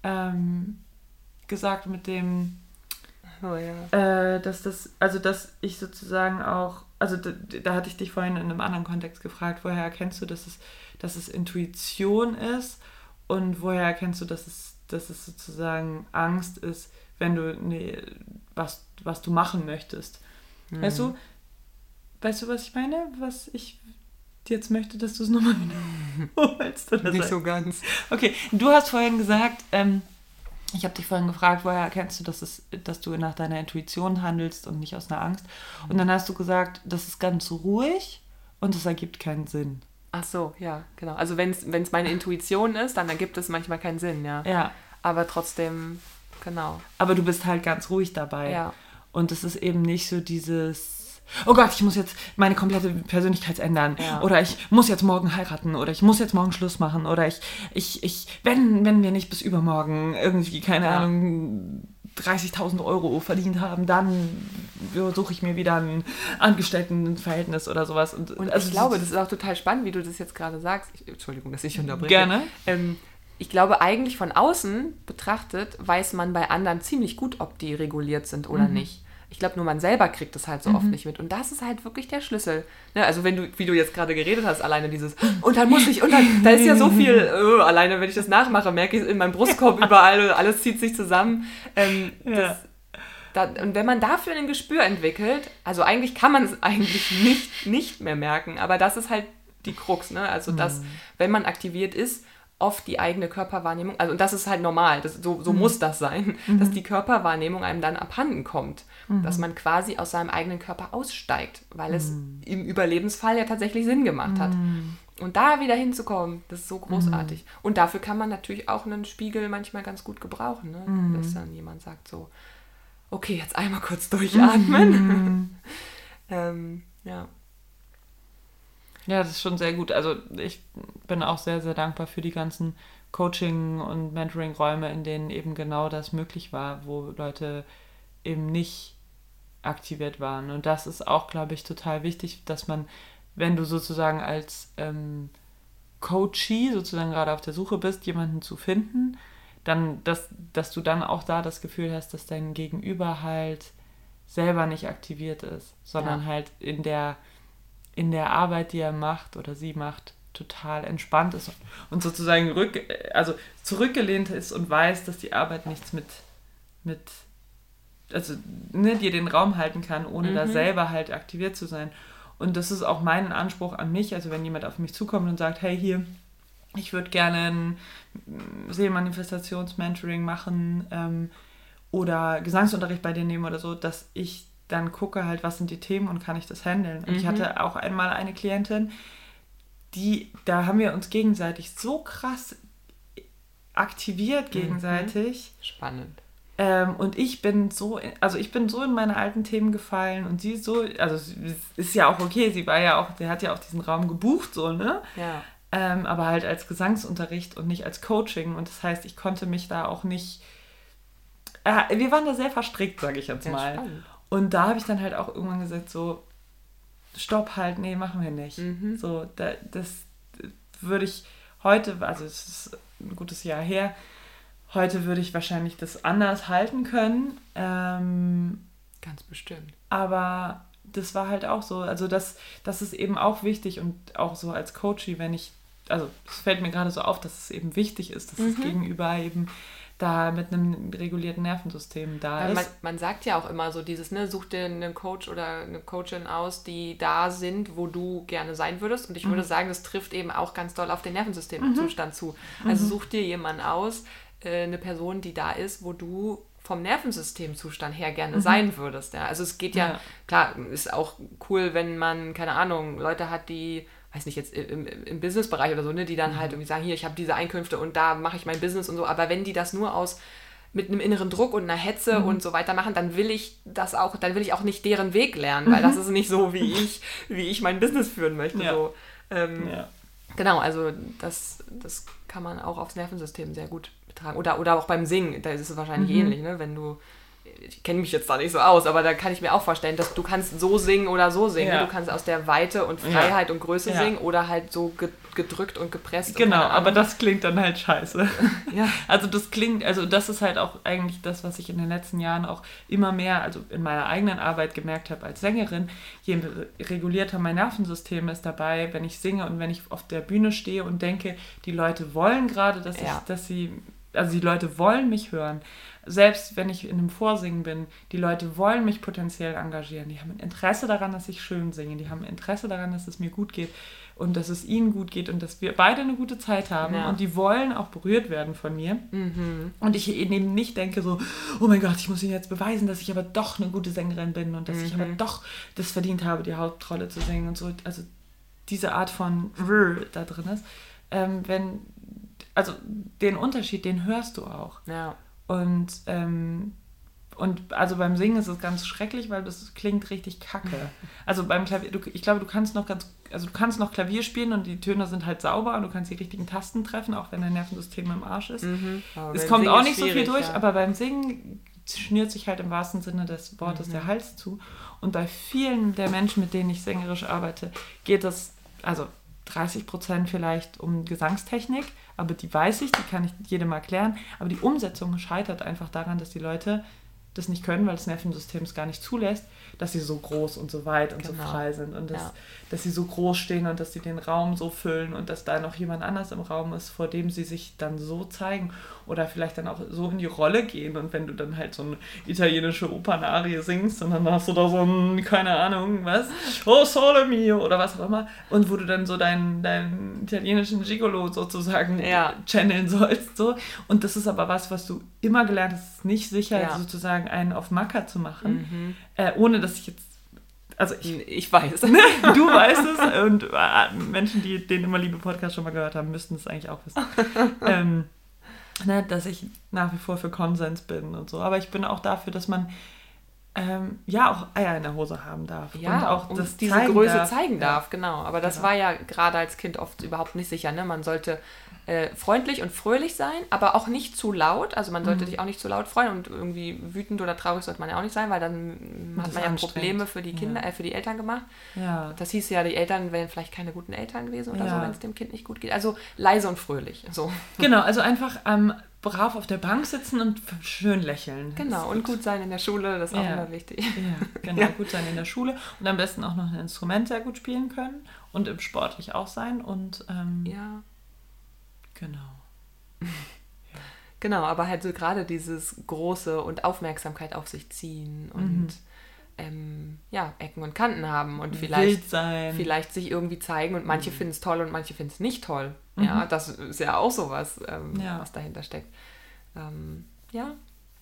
ähm, gesagt mit dem, Oh, ja. Äh, dass das, also dass ich sozusagen auch, also da, da hatte ich dich vorhin in einem anderen Kontext gefragt, woher erkennst du, dass es, dass es Intuition ist und woher erkennst du, dass es, dass es sozusagen Angst ist, wenn du nee, was, was du machen möchtest. Mhm. Weißt du, weißt du, was ich meine? Was ich jetzt möchte, dass du es nochmal wiederholst? Oder Nicht so ganz. Okay, du hast vorhin gesagt, ähm, ich habe dich vorhin gefragt, woher erkennst du, dass, es, dass du nach deiner Intuition handelst und nicht aus einer Angst? Und dann hast du gesagt, das ist ganz ruhig und es ergibt keinen Sinn. Ach so, ja, genau. Also wenn es meine Intuition ist, dann ergibt es manchmal keinen Sinn, ja. Ja. Aber trotzdem, genau. Aber du bist halt ganz ruhig dabei. Ja. Und es ist eben nicht so dieses, oh Gott, ich muss jetzt meine komplette Persönlichkeit ändern. Ja. Oder ich muss jetzt morgen heiraten. Oder ich muss jetzt morgen Schluss machen. Oder ich, ich, ich wenn, wenn wir nicht bis übermorgen irgendwie, keine ja. Ahnung, dreißigtausend Euro verdient haben, dann suche ich mir wieder ein Angestelltenverhältnis oder sowas. Und, und also ich glaube, das ist auch total spannend, wie du das jetzt gerade sagst. Ich, Entschuldigung, dass ich unterbreche. Gerne. Ähm, ich glaube, eigentlich von außen betrachtet, weiß man bei anderen ziemlich gut, ob die reguliert sind oder mhm. nicht. Ich glaube, nur man selber kriegt das halt so mhm. oft nicht mit. Und das ist halt wirklich der Schlüssel. Ne? Also wenn du, wie du jetzt gerade geredet hast, alleine dieses, und dann muss ich, und dann, da ist ja so viel, oh, alleine wenn ich das nachmache, merke ich es in meinem Brustkorb überall, alles zieht sich zusammen. Ähm, ja. das, da, und wenn man dafür ein Gespür entwickelt, also eigentlich kann man es eigentlich nicht, nicht mehr merken, aber das ist halt die Krux. Ne? Also dass, wenn man aktiviert ist, oft die eigene Körperwahrnehmung, also und das ist halt normal, das, so, so mhm. muss das sein, mhm. dass die Körperwahrnehmung einem dann abhanden kommt, mhm. dass man quasi aus seinem eigenen Körper aussteigt, weil es mhm. im Überlebensfall ja tatsächlich Sinn gemacht hat. Mhm. Und da wieder hinzukommen, das ist so großartig. Mhm. Und dafür kann man natürlich auch einen Spiegel manchmal ganz gut gebrauchen, ne? Mhm. Dass dann jemand sagt so, okay, jetzt einmal kurz durchatmen. Mhm. ähm, ja. Ja, das ist schon sehr gut. Also ich bin auch sehr, sehr dankbar für die ganzen Coaching- und Mentoring-Räume, in denen eben genau das möglich war, wo Leute eben nicht aktiviert waren. Und das ist auch, glaube ich, total wichtig, dass man, wenn du sozusagen als ähm, Coachee sozusagen gerade auf der Suche bist, jemanden zu finden, dann, dass, dass du dann auch da das Gefühl hast, dass dein Gegenüber halt selber nicht aktiviert ist, sondern ja. halt in der in der Arbeit, die er macht oder sie macht, total entspannt ist und sozusagen rück, also zurückgelehnt ist und weiß, dass die Arbeit nichts mit, mit also ne, dir den Raum halten kann, ohne Mhm. da selber halt aktiviert zu sein. Und das ist auch mein Anspruch an mich, also wenn jemand auf mich zukommt und sagt, hey, hier, ich würde gerne ein Seelenmanifestations-Mentoring machen ähm, oder Gesangsunterricht bei dir nehmen oder so, dass ich dann gucke halt, was sind die Themen und kann ich das handeln. Und Mhm. ich hatte auch einmal eine Klientin, die, da haben wir uns gegenseitig so krass aktiviert gegenseitig. Mhm. Spannend. Ähm, und ich bin so, also ich bin so in meine alten Themen gefallen und sie so, also es ist ja auch okay, sie war ja auch, der hat ja auch diesen Raum gebucht, so, ne? Ja. Ähm, aber halt als Gesangsunterricht und nicht als Coaching. Und das heißt, ich konnte mich da auch nicht, äh, wir waren da sehr verstrickt, sage ich jetzt Ja, mal. spannend. Und da habe ich dann halt auch irgendwann gesagt, so, stopp halt, nee, machen wir nicht. Mhm. So, da, das würde ich heute, also es ist ein gutes Jahr her, heute würde ich wahrscheinlich das anders halten können. Ähm, Ganz bestimmt. aber das war halt auch so. Also das, das ist eben auch wichtig und auch so als Coachie, wenn ich, also es fällt mir gerade so auf, dass es eben wichtig ist, dass Mhm. das Gegenüber eben da mit einem regulierten Nervensystem da Weil ist. man, man sagt ja auch immer so dieses, ne, such dir einen Coach oder eine Coachin aus, die da sind, wo du gerne sein würdest. Und ich Mhm. würde sagen, das trifft eben auch ganz doll auf den Nervensystemzustand zu. Also such dir jemanden aus, äh, eine Person, die da ist, wo du vom Nervensystemzustand her gerne Mhm. sein würdest. Ja. Also es geht ja, Ja. klar, ist auch cool, wenn man, keine Ahnung, Leute hat, die, weiß nicht, jetzt im, im Businessbereich oder so, ne, die dann halt irgendwie sagen, hier, ich habe diese Einkünfte und da mache ich mein Business und so. Aber wenn die das nur aus mit einem inneren Druck und einer Hetze Mhm. und so weiter machen, dann will ich das auch, dann will ich auch nicht deren Weg lernen, weil das ist nicht so, wie ich, wie ich mein Business führen möchte. Ja. So. Ähm, Ja. Genau, also das, das kann man auch aufs Nervensystem sehr gut betragen. Oder, oder auch beim Singen, da ist es wahrscheinlich Mhm. ähnlich, ne? Wenn du, ich kenne mich jetzt da nicht so aus, aber da kann ich mir auch vorstellen, dass du kannst so singen oder so singen. Ja. Du kannst aus der Weite und Freiheit Ja. und Größe Ja. singen oder halt so ge- gedrückt und gepresst. Genau, und keine aber Ahnung. das klingt dann halt scheiße. Ja. Also das klingt, also das ist halt auch eigentlich das, was ich in den letzten Jahren auch immer mehr, also in meiner eigenen Arbeit gemerkt habe als Sängerin, je regulierter mein Nervensystem ist dabei, wenn ich singe und wenn ich auf der Bühne stehe und denke, die Leute wollen gerade, dass ich, Ja. dass sie, also die Leute wollen mich hören. Selbst wenn ich in einem Vorsingen bin, die Leute wollen mich potenziell engagieren. Die haben ein Interesse daran, dass ich schön singe. Die haben ein Interesse daran, dass es mir gut geht und dass es ihnen gut geht und dass wir beide eine gute Zeit haben. Ja. Und die wollen auch berührt werden von mir. Mhm. Und ich eben nicht denke so, oh mein Gott, ich muss ihnen jetzt beweisen, dass ich aber doch eine gute Sängerin bin und dass Mhm. ich aber doch das verdient habe, die Hauptrolle zu singen und so. Also diese Art von Rrr da drin ist. Ähm, wenn, also den Unterschied, den hörst du auch. Ja. Und, ähm, und also beim Singen ist es ganz schrecklich, weil das klingt richtig kacke. Also beim Klavier, du, ich glaube, du kannst noch ganz, also du kannst noch Klavier spielen und die Töne sind halt sauber und du kannst die richtigen Tasten treffen, auch wenn dein Nervensystem im Arsch ist. Mhm. Aber Es beim kommt Singen auch ist nicht so viel schwierig, durch, ja. aber beim Singen schnürt sich halt im wahrsten Sinne des Wortes Mhm. der Hals zu. Und bei vielen der Menschen, mit denen ich sängerisch arbeite, geht es, also dreißig Prozent vielleicht um Gesangstechnik, aber die weiß ich, die kann ich jedem erklären. Aber die Umsetzung scheitert einfach daran, dass die Leute das nicht können, weil das Nervensystem es gar nicht zulässt, dass sie so groß und so weit und Genau. so frei sind und dass, Ja. dass sie so groß stehen und dass sie den Raum so füllen und dass da noch jemand anders im Raum ist, vor dem sie sich dann so zeigen oder vielleicht dann auch so in die Rolle gehen. Und wenn du dann halt so eine italienische Opernarie singst und dann hast du da so ein, keine Ahnung, was, Oh Sole Mio oder was auch immer, und wo du dann so deinen, deinen italienischen Gigolo sozusagen Ja. channeln sollst. So. Und das ist aber was, was du immer gelernt hast, es ist nicht sicher, Ja. sozusagen einen auf Macker zu machen, Mhm. äh, ohne dass ich jetzt, also ich, Ich weiß. du weißt es und äh, Menschen, die den immer Liebe Podcast schon mal gehört haben, müssten es eigentlich auch wissen, ähm, ne, dass ich nach wie vor für Konsens bin und so. Aber ich bin auch dafür, dass man ähm, ja auch Eier in der Hose haben darf Ja, und auch und das diese zeigen Größe darf. zeigen Ja. darf, genau. Aber das Genau. war ja gerade als Kind oft überhaupt nicht sicher. Ne? Man sollte äh, freundlich und fröhlich sein, aber auch nicht zu laut. Also man sollte Mhm. sich auch nicht zu laut freuen und irgendwie wütend oder traurig sollte man ja auch nicht sein, weil dann Das hat ist man ja anstrengend. Probleme für die Kinder, Ja. äh, für die Eltern gemacht. Ja. Das hieß ja, die Eltern wären vielleicht keine guten Eltern gewesen oder Ja. so, wenn es dem Kind nicht gut geht. Also leise und fröhlich. So. Genau, also einfach ähm, brav auf der Bank sitzen und schön lächeln. Genau, und gut sein in der Schule, das ist auch Ja. immer wichtig. Ja, genau, Ja. gut sein in der Schule und am besten auch noch ein Instrument sehr gut spielen können und im Sportlich auch sein und ähm, Ja. genau. Genau, aber halt so gerade dieses große und Aufmerksamkeit auf sich ziehen und mhm. ähm, ja, Ecken und Kanten haben und vielleicht, vielleicht sich irgendwie zeigen und manche mhm. finden es toll und manche finden es nicht toll. Mhm. Ja, das ist ja auch sowas, ähm, ja. was dahinter steckt. Ähm, ja,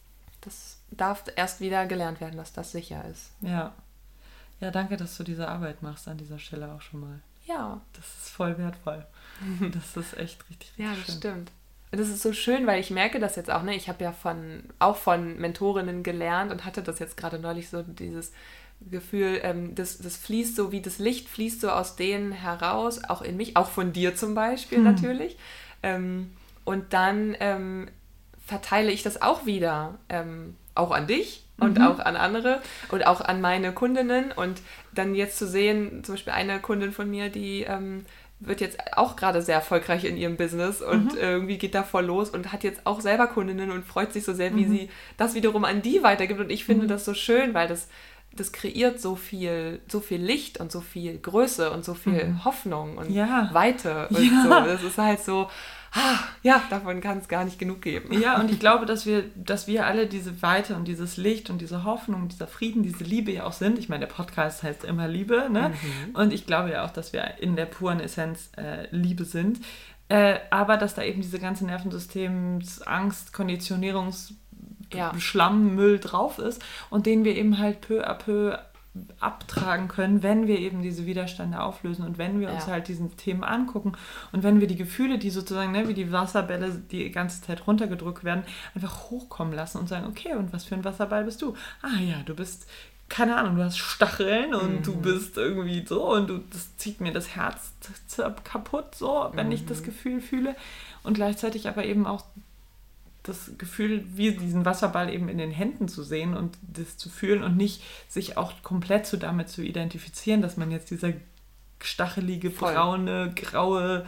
das darf erst wieder gelernt werden, dass das sicher ist. Ja. Ja, danke, dass du diese Arbeit machst an dieser Stelle auch schon mal. Ja. Das ist voll wertvoll. Das ist echt richtig, richtig ja, das schön. stimmt. Und das ist so schön, weil ich merke das jetzt auch, ne? Ich habe ja von, auch von Mentorinnen gelernt und hatte das jetzt gerade neulich so dieses Gefühl, ähm, das, das fließt so, wie das Licht fließt so aus denen heraus, auch in mich, auch von dir zum Beispiel hm. natürlich. Ähm, und dann ähm, verteile ich das auch wieder, ähm, auch an dich und mhm. auch an andere und auch an meine Kundinnen. Und dann jetzt zu sehen, zum Beispiel eine Kundin von mir, die ähm, wird jetzt auch gerade sehr erfolgreich in ihrem Business und mhm. irgendwie geht da voll los und hat jetzt auch selber Kundinnen und freut sich so sehr, wie mhm. sie das wiederum an die weitergibt. Und ich finde mhm. das so schön, weil das, das kreiert so viel, so viel Licht und so viel Größe und so viel mhm. Hoffnung und ja. Weite. Und ja. so. Das ist halt so, ah, ja, davon kann es gar nicht genug geben. Ja, und ich glaube, dass wir, dass wir alle diese Weite und dieses Licht und diese Hoffnung, dieser Frieden, diese Liebe ja auch sind. Ich meine, der Podcast heißt immer Liebe, ne? Mhm. Und ich glaube ja auch, dass wir in der puren Essenz äh, Liebe sind. Äh, aber dass da eben diese ganze Nervensystems-, Angst-, Konditionierungs-, ja. Schlammmüll drauf ist und den wir eben halt peu à peu abtragen können, wenn wir eben diese Widerstände auflösen und wenn wir uns ja. halt diesen Themen angucken und wenn wir die Gefühle, die sozusagen, ne, wie die Wasserbälle die ganze Zeit runtergedrückt werden, einfach hochkommen lassen und sagen, okay, und was für ein Wasserball bist du? Ah ja, du bist, keine Ahnung, du hast Stacheln und mhm. du bist irgendwie so und du, das zieht mir das Herz kaputt, so, wenn mhm. ich das Gefühl fühle und gleichzeitig aber eben auch das Gefühl, wie diesen Wasserball eben in den Händen zu sehen und das zu fühlen und nicht sich auch komplett so damit zu identifizieren, dass man jetzt dieser stachelige, Voll. braune, graue,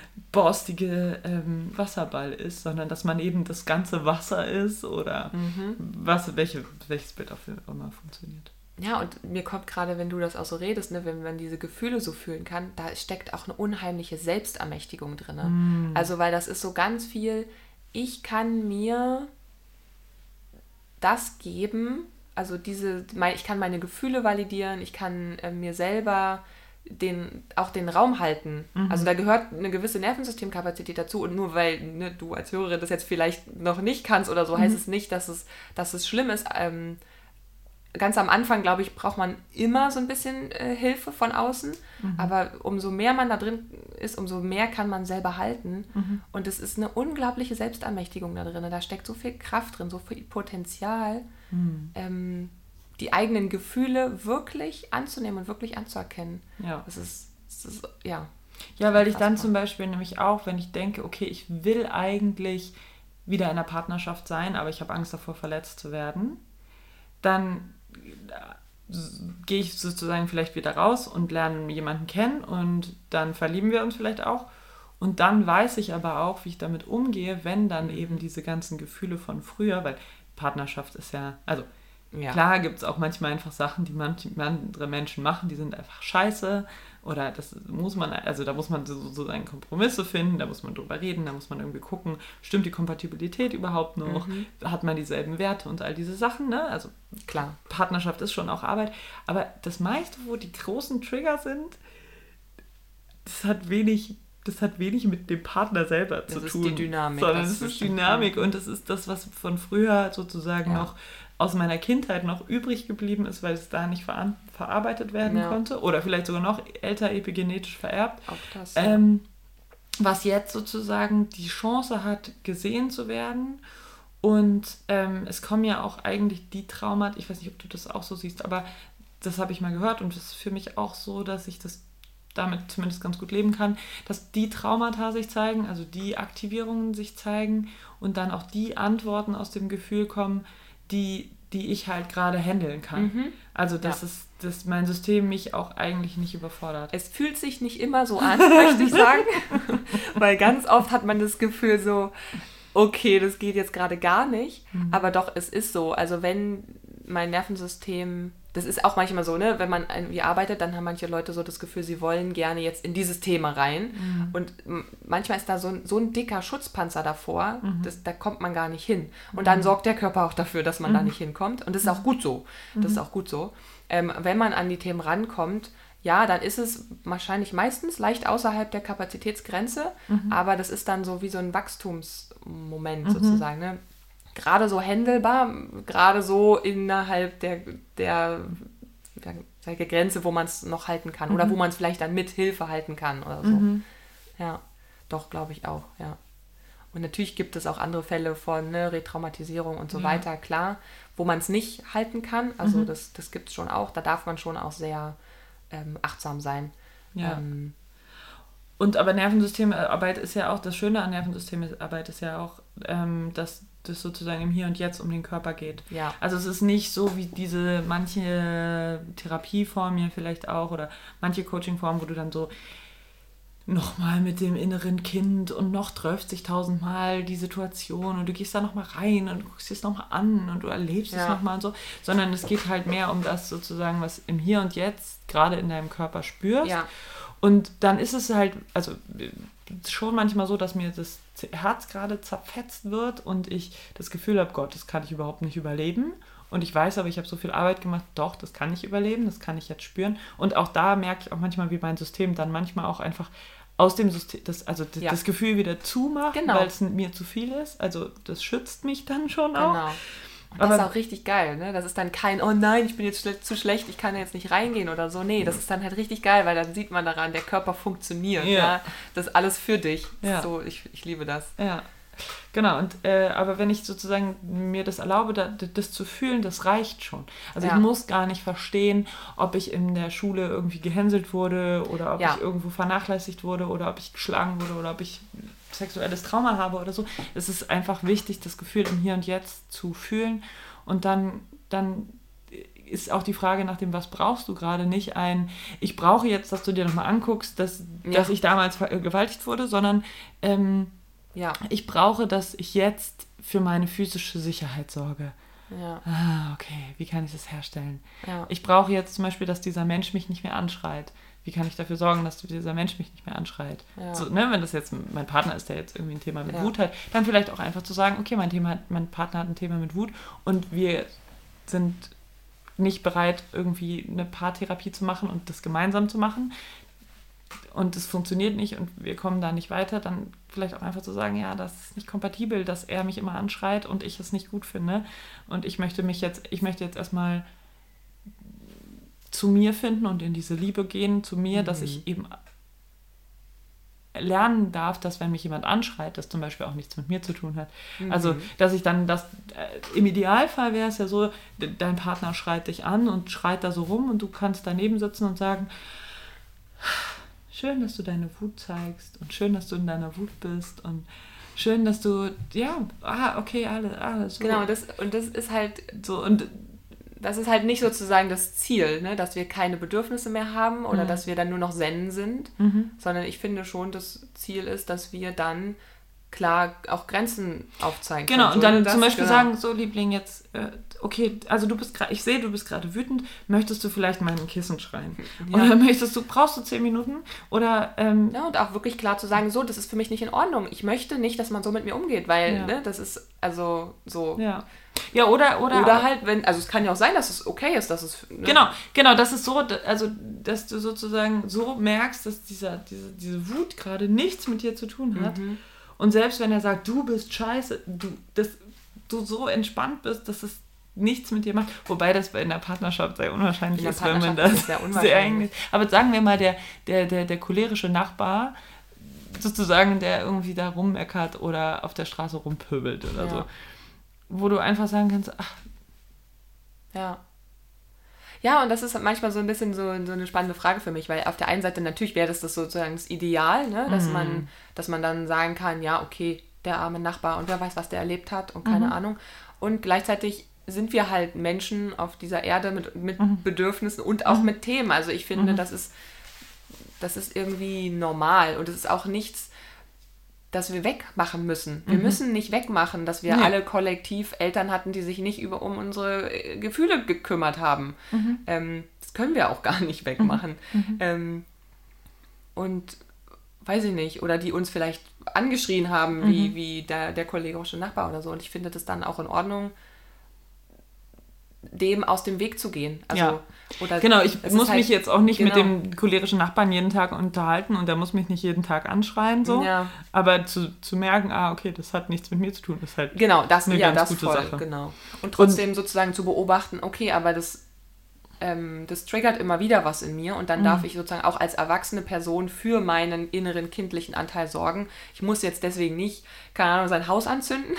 borstige ähm, Wasserball ist, sondern dass man eben das ganze Wasser ist oder mhm. was, welche, welches Bild auch immer funktioniert. Ja, und mir kommt gerade, wenn du das auch so redest, ne, wenn man diese Gefühle so fühlen kann, da steckt auch eine unheimliche Selbstermächtigung drin. Mm. Also, weil das ist so ganz viel, ich kann mir das geben, also diese, ich kann meine Gefühle validieren, ich kann äh, mir selber den, auch den Raum halten. Mhm. Also da gehört eine gewisse Nervensystemkapazität dazu und nur weil ne, du als Hörerin das jetzt vielleicht noch nicht kannst oder so, mhm. heißt es nicht, dass es, dass es schlimm ist. Ähm, ganz am Anfang, glaube ich, braucht man immer so ein bisschen äh, Hilfe von außen, mhm. aber umso mehr man da drin ist, umso mehr kann man selber halten mhm. und es ist eine unglaubliche Selbstermächtigung da drin. Da steckt so viel Kraft drin, so viel Potenzial, mhm. ähm, die eigenen Gefühle wirklich anzunehmen und wirklich anzuerkennen. Ja. Das ist, das ist ja. Ja, weil ich dann zum Beispiel nämlich auch, wenn ich denke, okay, ich will eigentlich wieder in einer Partnerschaft sein, aber ich habe Angst davor, verletzt zu werden, dann gehe ich sozusagen vielleicht wieder raus und lerne jemanden kennen und dann verlieben wir uns vielleicht auch und dann weiß ich aber auch, wie ich damit umgehe, wenn dann eben diese ganzen Gefühle von früher, weil Partnerschaft ist ja, also ja. klar gibt es auch manchmal einfach Sachen, die manche andere Menschen machen, die sind einfach scheiße oder das muss man, also da muss man sozusagen Kompromisse finden, da muss man drüber reden, da muss man irgendwie gucken, stimmt die Kompatibilität überhaupt noch, mhm. hat man dieselben Werte und all diese Sachen, ne? Also klar, Partnerschaft ist schon auch Arbeit, aber das meiste, wo die großen Trigger sind, das hat wenig, das hat wenig mit dem Partner selber das zu ist tun. Die Dynamik, sondern es ist Dynamik und es ist das, was von früher sozusagen ja. noch aus meiner Kindheit noch übrig geblieben ist, weil es da nicht ver- verarbeitet werden ja. konnte oder vielleicht sogar noch älter epigenetisch vererbt. Auch das. Ähm, was jetzt sozusagen die Chance hat, gesehen zu werden. Und ähm, es kommen ja auch eigentlich die Traumata, ich weiß nicht, ob du das auch so siehst, aber das habe ich mal gehört und das ist für mich auch so, dass ich das damit zumindest ganz gut leben kann, dass die Traumata sich zeigen, also die Aktivierungen sich zeigen und dann auch die Antworten aus dem Gefühl kommen, die, die ich halt gerade handeln kann. Mhm. Also dass, ja. es, dass mein System mich auch eigentlich nicht überfordert. Es fühlt sich nicht immer so an, möchte ich sagen, weil ganz oft hat man das Gefühl so, okay, das geht jetzt gerade gar nicht, mhm. aber doch, es ist so. Also wenn mein Nervensystem das ist auch manchmal so, ne, wenn man irgendwie arbeitet, dann haben manche Leute so das Gefühl, sie wollen gerne jetzt in dieses Thema rein. Mhm. Und m- manchmal ist da so ein, so ein dicker Schutzpanzer davor, mhm. das, da kommt man gar nicht hin. Und mhm. dann sorgt der Körper auch dafür, dass man mhm. da nicht hinkommt. Und das ist auch gut so. Das mhm. ist auch gut so. Ähm, wenn man an die Themen rankommt, ja, dann ist es wahrscheinlich meistens leicht außerhalb der Kapazitätsgrenze, mhm. aber das ist dann so wie so ein Wachstumsmoment mhm. sozusagen, ne? Gerade so händelbar, gerade so innerhalb der, der, der, der Grenze, wo man es noch halten kann. Mhm. Oder wo man es vielleicht dann mit Hilfe halten kann oder so. Mhm. Ja, doch, glaube ich auch, ja. Und natürlich gibt es auch andere Fälle von ne, Retraumatisierung und so ja. weiter, klar, wo man es nicht halten kann. Also mhm. das, das gibt es schon auch. Da darf man schon auch sehr ähm, achtsam sein. Ja. Ähm, und aber Nervensystemarbeit ist ja auch, das Schöne an Nervensystemarbeit ist ja auch, ähm, dass das sozusagen im Hier und Jetzt um den Körper geht. Ja. Also es ist nicht so wie diese manche Therapieformen hier vielleicht auch oder manche Coachingformen, wo du dann so nochmal mit dem inneren Kind und noch tausendmal die Situation und du gehst da nochmal rein und guckst es nochmal an und du erlebst ja. es nochmal und so, sondern es geht halt mehr um das sozusagen, was im Hier und Jetzt gerade in deinem Körper spürst. Ja. Und dann ist es halt, also schon manchmal so, dass mir das Herz gerade zerfetzt wird und ich das Gefühl habe, Gott, das kann ich überhaupt nicht überleben. Und ich weiß aber, ich habe so viel Arbeit gemacht, doch, das kann ich überleben, das kann ich jetzt spüren. Und auch da merke ich auch manchmal, wie mein System dann manchmal auch einfach aus dem System, das, also das, ja. das Gefühl wieder zumacht, genau. weil es mir zu viel ist. Also das schützt mich dann schon auch. Genau. Und das aber, ist auch richtig geil, ne? Das ist dann kein, oh nein, ich bin jetzt schle- zu schlecht, ich kann jetzt nicht reingehen oder so. Nee, das ist dann halt richtig geil, weil dann sieht man daran, der Körper funktioniert. Ja. Ja? Das ist alles für dich. Ja. So, ich, ich liebe das. Ja, genau. Und äh, aber wenn ich sozusagen mir das erlaube, da, das zu fühlen, das reicht schon. Also ja. ich muss gar nicht verstehen, ob ich in der Schule irgendwie gehänselt wurde oder ob ja. ich irgendwo vernachlässigt wurde oder ob ich geschlagen wurde oder ob ich sexuelles Trauma habe oder so. Es ist einfach wichtig, das Gefühl im Hier und Jetzt zu fühlen. Und dann, dann ist auch die Frage nach dem, was brauchst du gerade, nicht ein, ich brauche jetzt, dass du dir nochmal anguckst, dass, ja. dass ich damals vergewaltigt wurde, sondern ähm, ja. ich brauche, dass ich jetzt für meine physische Sicherheit sorge. Ja. Ah, okay, wie kann ich das herstellen? Ja. Ich brauche jetzt zum Beispiel, dass dieser Mensch mich nicht mehr anschreit. Wie kann ich dafür sorgen, dass dieser Mensch mich nicht mehr anschreit? Ja. So, ne, wenn das jetzt mein Partner ist, der jetzt irgendwie ein Thema mit ja. Wut hat, dann vielleicht auch einfach zu sagen, okay, mein, Thema, mein Partner hat ein Thema mit Wut und wir sind nicht bereit, irgendwie eine Paartherapie zu machen und das gemeinsam zu machen und es funktioniert nicht und wir kommen da nicht weiter, dann vielleicht auch einfach zu sagen, ja, das ist nicht kompatibel, dass er mich immer anschreit und ich es nicht gut finde und ich möchte mich jetzt, ich möchte jetzt erstmal zu mir finden und in diese Liebe gehen zu mir, mhm. dass ich eben lernen darf, dass wenn mich jemand anschreit, das zum Beispiel auch nichts mit mir zu tun hat. Mhm. Also, dass ich dann das, äh, im Idealfall wäre es ja so, de- dein Partner schreit dich an und schreit da so rum und du kannst daneben sitzen und sagen, schön, dass du deine Wut zeigst und schön, dass du in deiner Wut bist und schön, dass du, ja, ah, okay, alles, alles so. Genau, das, und das ist halt so, und das ist halt nicht sozusagen das Ziel, ne? Dass wir keine Bedürfnisse mehr haben oder mhm. dass wir dann nur noch Zen sind, mhm. sondern ich finde schon, das Ziel ist, dass wir dann klar auch Grenzen aufzeigen können. Genau, und dann das, zum Beispiel genau. sagen, so Liebling, jetzt, äh, okay, also du bist gerade, ich sehe, du bist gerade wütend, möchtest du vielleicht mal in ein Kissen schreien? Ja. Oder möchtest du, brauchst du zehn Minuten? Oder, ähm, ja, und auch wirklich klar zu sagen, so, das ist für mich nicht in Ordnung. Ich möchte nicht, dass man so mit mir umgeht, weil, ja. ne, das ist, also, so. Ja. Ja, oder, oder, oder halt, wenn, also es kann ja auch sein, dass es okay ist, dass es... Ne? Genau, genau, das ist so, also, dass du sozusagen so merkst, dass dieser, diese, diese Wut gerade nichts mit dir zu tun hat. Mhm. Und selbst wenn er sagt, du bist scheiße, du, das, du so entspannt bist, dass es nichts mit dir macht, wobei das in der Partnerschaft sehr unwahrscheinlich ist, wenn man das sehr sehr eng. Aber sagen wir mal, der, der, der, der cholerische Nachbar, sozusagen, der irgendwie da rummeckert oder auf der Straße rumpöbelt oder ja. so, wo du einfach sagen kannst, ach. Ja. Ja, und das ist manchmal so ein bisschen so, so eine spannende Frage für mich, weil auf der einen Seite natürlich wäre das, das sozusagen das Ideal, ne? dass, mm. man, dass man dann sagen kann, ja, okay, der arme Nachbar und wer weiß, was der erlebt hat und keine mm. Ahnung. Und gleichzeitig sind wir halt Menschen auf dieser Erde mit, mit mm. Bedürfnissen und auch mm. mit Themen. Also ich finde, mm. das ist, das ist irgendwie normal und es ist auch nichts, dass wir wegmachen müssen. Wir Mhm. müssen nicht wegmachen, dass wir Nee. alle kollektiv Eltern hatten, die sich nicht über um unsere äh, Gefühle gekümmert haben. Mhm. Ähm, das können wir auch gar nicht wegmachen. Mhm. Ähm, und weiß ich nicht, oder die uns vielleicht angeschrien haben, wie, Mhm. wie der, der cholerische Nachbar oder so. Und ich finde das dann auch in Ordnung, dem aus dem Weg zu gehen. Also, Ja. oder Genau, ich es ist muss halt- mich jetzt auch nicht mit genau. dem cholerischen Nachbarn jeden Tag unterhalten und der muss mich nicht jeden Tag anschreien, so. Ja. Aber zu, zu merken, ah, okay, das hat nichts mit mir zu tun, ist halt Genau, das, eine ja, ganz das gute voll, Sache. genau. Und trotzdem sozusagen zu beobachten, okay, aber das, ähm, das triggert immer wieder was in mir und dann Mhm. darf ich sozusagen auch als erwachsene Person für meinen inneren kindlichen Anteil sorgen. Ich muss jetzt deswegen nicht, keine Ahnung, sein Haus anzünden,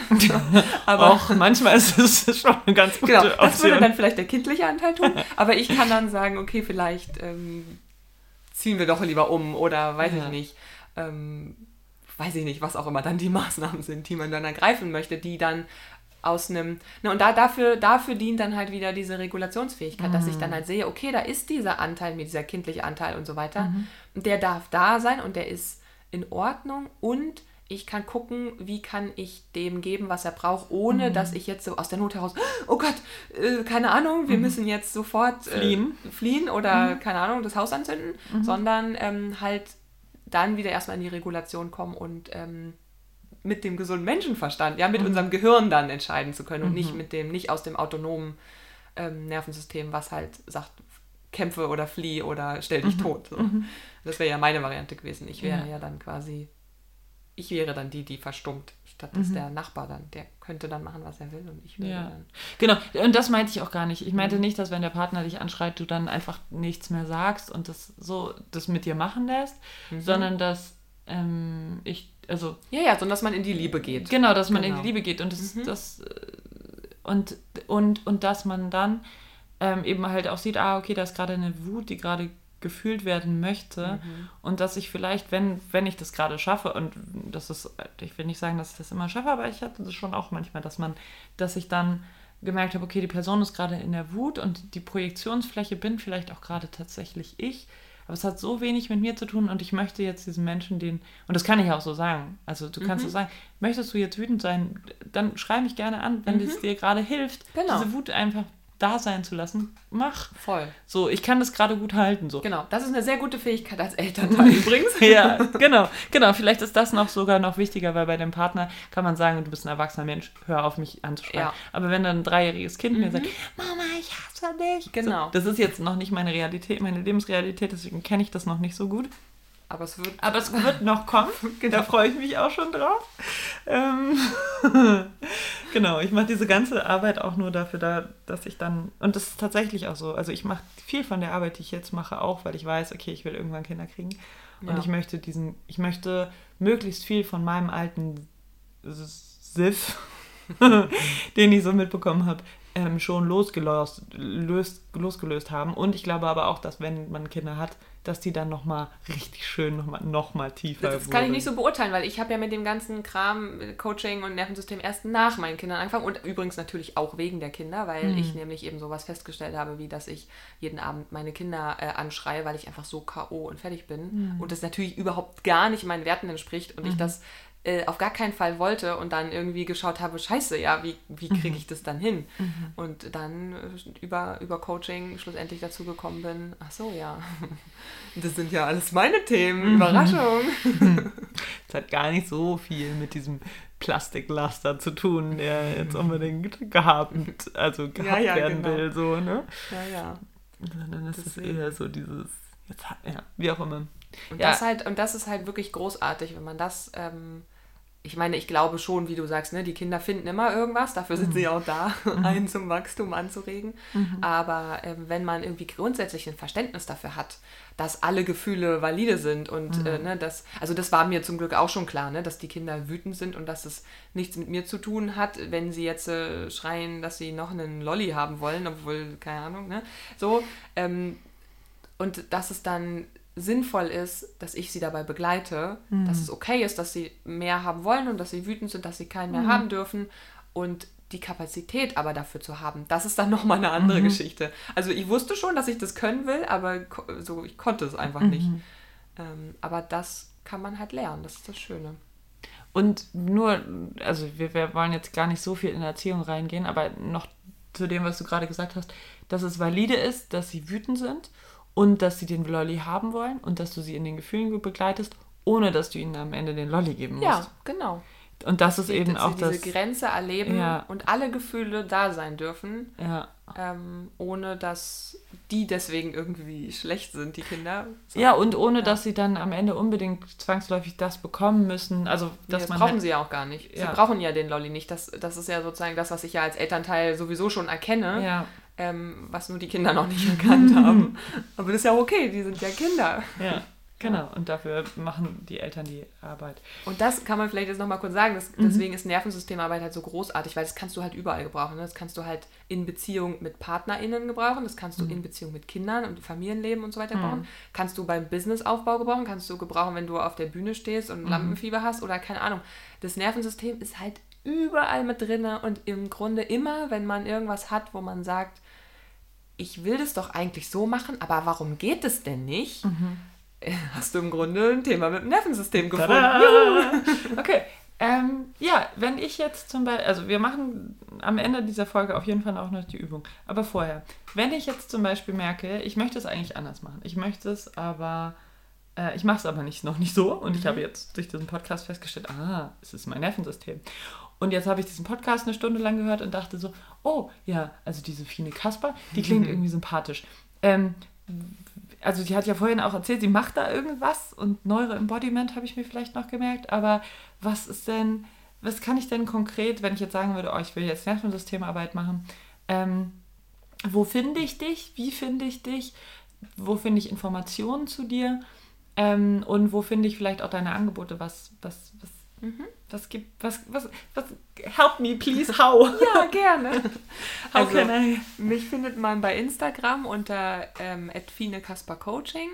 aber auch manchmal ist es schon eine ganz gute genau, das Option. würde dann vielleicht der kindliche Anteil tun, aber ich kann dann sagen, okay, vielleicht ähm, ziehen wir doch lieber um oder weiß Ja. ich nicht, ähm, weiß ich nicht, was auch immer dann die Maßnahmen sind, die man dann ergreifen möchte, die dann aus einem, ne, und da, dafür, dafür dient dann halt wieder diese Regulationsfähigkeit, dass ich dann halt sehe, okay, da ist dieser Anteil, mit dieser kindliche Anteil und so weiter, und der darf da sein und der ist in Ordnung und ich kann gucken, wie kann ich dem geben, was er braucht, ohne dass ich jetzt so aus der Not heraus, oh Gott, äh, keine Ahnung, wir müssen jetzt sofort äh, Fliehen. fliehen oder, keine Ahnung, das Haus anzünden, sondern ähm, halt dann wieder erstmal in die Regulation kommen und ähm, mit dem gesunden Menschenverstand, ja, mit unserem Gehirn dann entscheiden zu können und nicht mit dem, nicht aus dem autonomen ähm, Nervensystem, was halt sagt, kämpfe oder flieh oder stell dich tot. So. Das wäre ja meine Variante gewesen. Ich wäre Ja. ja dann quasi, ich wäre dann die, die verstummt, statt dass der Nachbar dann, der könnte dann machen, was er will und ich würde Ja. dann. Genau, und das meinte ich auch gar nicht. Ich meinte Mhm. nicht, dass wenn der Partner dich anschreit, du dann einfach nichts mehr sagst und das so das mit dir machen lässt, Mhm. sondern dass ähm, ich, also Ja, ja, sondern dass man in die Liebe geht. genau, dass man Genau. in die Liebe geht und das, Mhm. das äh, und, und, und dass man dann ähm, eben halt auch sieht, ah, okay, da ist gerade eine Wut, die gerade gefühlt werden möchte Mhm. und dass ich vielleicht, wenn, wenn ich das gerade schaffe und das ist, ich will nicht sagen, dass ich das immer schaffe, aber ich hatte das schon auch manchmal, dass man, dass ich dann gemerkt habe, okay, die Person ist gerade in der Wut und die Projektionsfläche bin vielleicht auch gerade tatsächlich ich, aber es hat so wenig mit mir zu tun und ich möchte jetzt diesen Menschen, den, und das kann ich auch so sagen, also du kannst Mhm. so sagen, möchtest du jetzt wütend sein, dann schrei mich gerne an, wenn es dir gerade hilft, Genau. diese Wut einfach da sein zu lassen, mach. Voll. So, ich kann das gerade gut halten, so. Genau, das ist eine sehr gute Fähigkeit als Elternteil übrigens. Ja, genau, genau. Vielleicht ist das noch sogar noch wichtiger, weil bei dem Partner kann man sagen, du bist ein erwachsener Mensch, hör auf mich anzuschreien. Ja. Aber wenn dann ein dreijähriges Kind mir sagt, Mama, ich hasse dich. Genau. So, das ist jetzt noch nicht meine Realität, meine Lebensrealität, deswegen kenne ich das noch nicht so gut. Aber es wird. Aber es wird noch kommen, da freue ich mich auch schon drauf. Ähm, genau, ich mache diese ganze Arbeit auch nur dafür da, dass ich dann, und das ist tatsächlich auch so, also ich mache viel von der Arbeit, die ich jetzt mache, auch, weil ich weiß, okay, ich will irgendwann Kinder kriegen und Ja. ich möchte diesen, ich möchte möglichst viel von meinem alten Siff, den ich so mitbekommen habe, ähm, schon losgelöst, löst, losgelöst haben. Und ich glaube aber auch, dass wenn man Kinder hat, dass die dann nochmal richtig schön, nochmal noch mal tiefer Das kann ich wurden. nicht so beurteilen, weil ich habe ja mit dem ganzen Kram, äh, Coaching und Nervensystem erst nach meinen Kindern angefangen und übrigens natürlich auch wegen der Kinder, weil Mhm. ich nämlich eben sowas festgestellt habe, wie dass ich jeden Abend meine Kinder äh, anschreie, weil ich einfach so K O und fertig bin Mhm. und das natürlich überhaupt gar nicht meinen Werten entspricht und ich das äh, auf gar keinen Fall wollte und dann irgendwie geschaut habe, scheiße, ja, wie, wie kriege ich das dann hin? Und dann äh, über, über Coaching schlussendlich dazu gekommen bin, ach so, ja, das sind ja alles meine Themen, Überraschung. Das hat gar nicht so viel mit diesem Plastiklaster zu tun, der jetzt unbedingt gehabt, also gehabt Ja, ja, werden genau. will, so, ne? Ja, ja. Sondern es ist Deswegen. eher so dieses, jetzt, ja, wie auch immer. Und, Ja. das halt, und das ist halt wirklich großartig, wenn man das, ähm, ich meine, ich glaube schon, wie du sagst, ne, die Kinder finden immer irgendwas, dafür sind sie auch da, einen zum Wachstum anzuregen. Aber ähm, wenn man irgendwie grundsätzlich ein Verständnis dafür hat, dass alle Gefühle valide sind und äh, ne, das, also das war mir zum Glück auch schon klar, ne, dass die Kinder wütend sind und dass es nichts mit mir zu tun hat, wenn sie jetzt äh, schreien, dass sie noch einen Lolli haben wollen, obwohl, keine Ahnung, ne, so, ähm, und dass es dann sinnvoll ist, dass ich sie dabei begleite, Mhm. dass es okay ist, dass sie mehr haben wollen und dass sie wütend sind, dass sie keinen mehr Mhm. haben dürfen und die Kapazität aber dafür zu haben, das ist dann nochmal eine andere Mhm. Geschichte. Also ich wusste schon, dass ich das können will, aber ko- so, ich konnte es einfach nicht. Mhm. Ähm, aber das kann man halt lernen, das ist das Schöne. Und nur, also wir, wir wollen jetzt gar nicht so viel in Erziehung reingehen, aber noch zu dem, was du gerade gesagt hast, dass es valide ist, dass sie wütend sind und dass sie den Lolli haben wollen und dass du sie in den Gefühlen begleitest, ohne dass du ihnen am Ende den Lolli geben musst. Ja, genau. Und das ist die, eben auch diese das... diese Grenze erleben ja. und alle Gefühle da sein dürfen, ja. ähm, ohne dass die deswegen irgendwie schlecht sind, die Kinder. So. Ja, und ohne, ja. dass sie dann am Ende unbedingt zwangsläufig das bekommen müssen. Also, dass nee, das man brauchen halt, sie ja auch gar nicht. Ja. Sie brauchen ja den Lolli nicht. Das, das ist ja sozusagen das, was ich ja als Elternteil sowieso schon erkenne, ja. ähm, was nur die Kinder noch nicht erkannt haben. Aber das ist ja okay, die sind ja Kinder. Ja. Genau, und dafür machen die Eltern die Arbeit. Und das kann man vielleicht jetzt nochmal kurz sagen, das, mhm. deswegen ist Nervensystemarbeit halt so großartig, weil das kannst du halt überall gebrauchen. Ne? Das kannst du halt in Beziehung mit PartnerInnen gebrauchen, das kannst du mhm. in Beziehung mit Kindern und Familienleben und so weiter gebrauchen. Mhm. Kannst du beim Businessaufbau gebrauchen, kannst du gebrauchen, wenn du auf der Bühne stehst und mhm. Lampenfieber hast oder keine Ahnung. Das Nervensystem ist halt überall mit drin und im Grunde immer, wenn man irgendwas hat, wo man sagt, ich will das doch eigentlich so machen, aber warum geht es denn nicht? Mhm. Hast du im Grunde ein Thema mit dem Nervensystem gefunden. Okay, ähm, ja, wenn ich jetzt zum Beispiel, also wir machen am Ende dieser Folge auf jeden Fall auch noch die Übung, aber vorher, wenn ich jetzt zum Beispiel merke, ich möchte es eigentlich anders machen, ich möchte es aber, äh, ich mache es aber nicht, noch nicht so und mhm. ich habe jetzt durch diesen Podcast festgestellt, ah, es ist mein Nervensystem. Und jetzt habe ich diesen Podcast eine Stunde lang gehört und dachte so, oh, ja, also diese Fine Kasper, die klingt mhm. irgendwie sympathisch. Ähm, Also sie hat ja vorhin auch erzählt, sie macht da irgendwas und Neuroembodiment habe ich mir vielleicht noch gemerkt, aber was ist denn, was kann ich denn konkret, wenn ich jetzt sagen würde, oh, ich will jetzt Nervensystemarbeit machen, ähm, wo finde ich dich, wie finde ich dich, wo finde ich Informationen zu dir ähm, und wo finde ich vielleicht auch deine Angebote, was, was, was, mhm. was gibt, was, was, was, help me please, how? Ja, gerne. How also, can I? Mich findet man bei Instagram unter ähm, at Fine Kasper Coaching.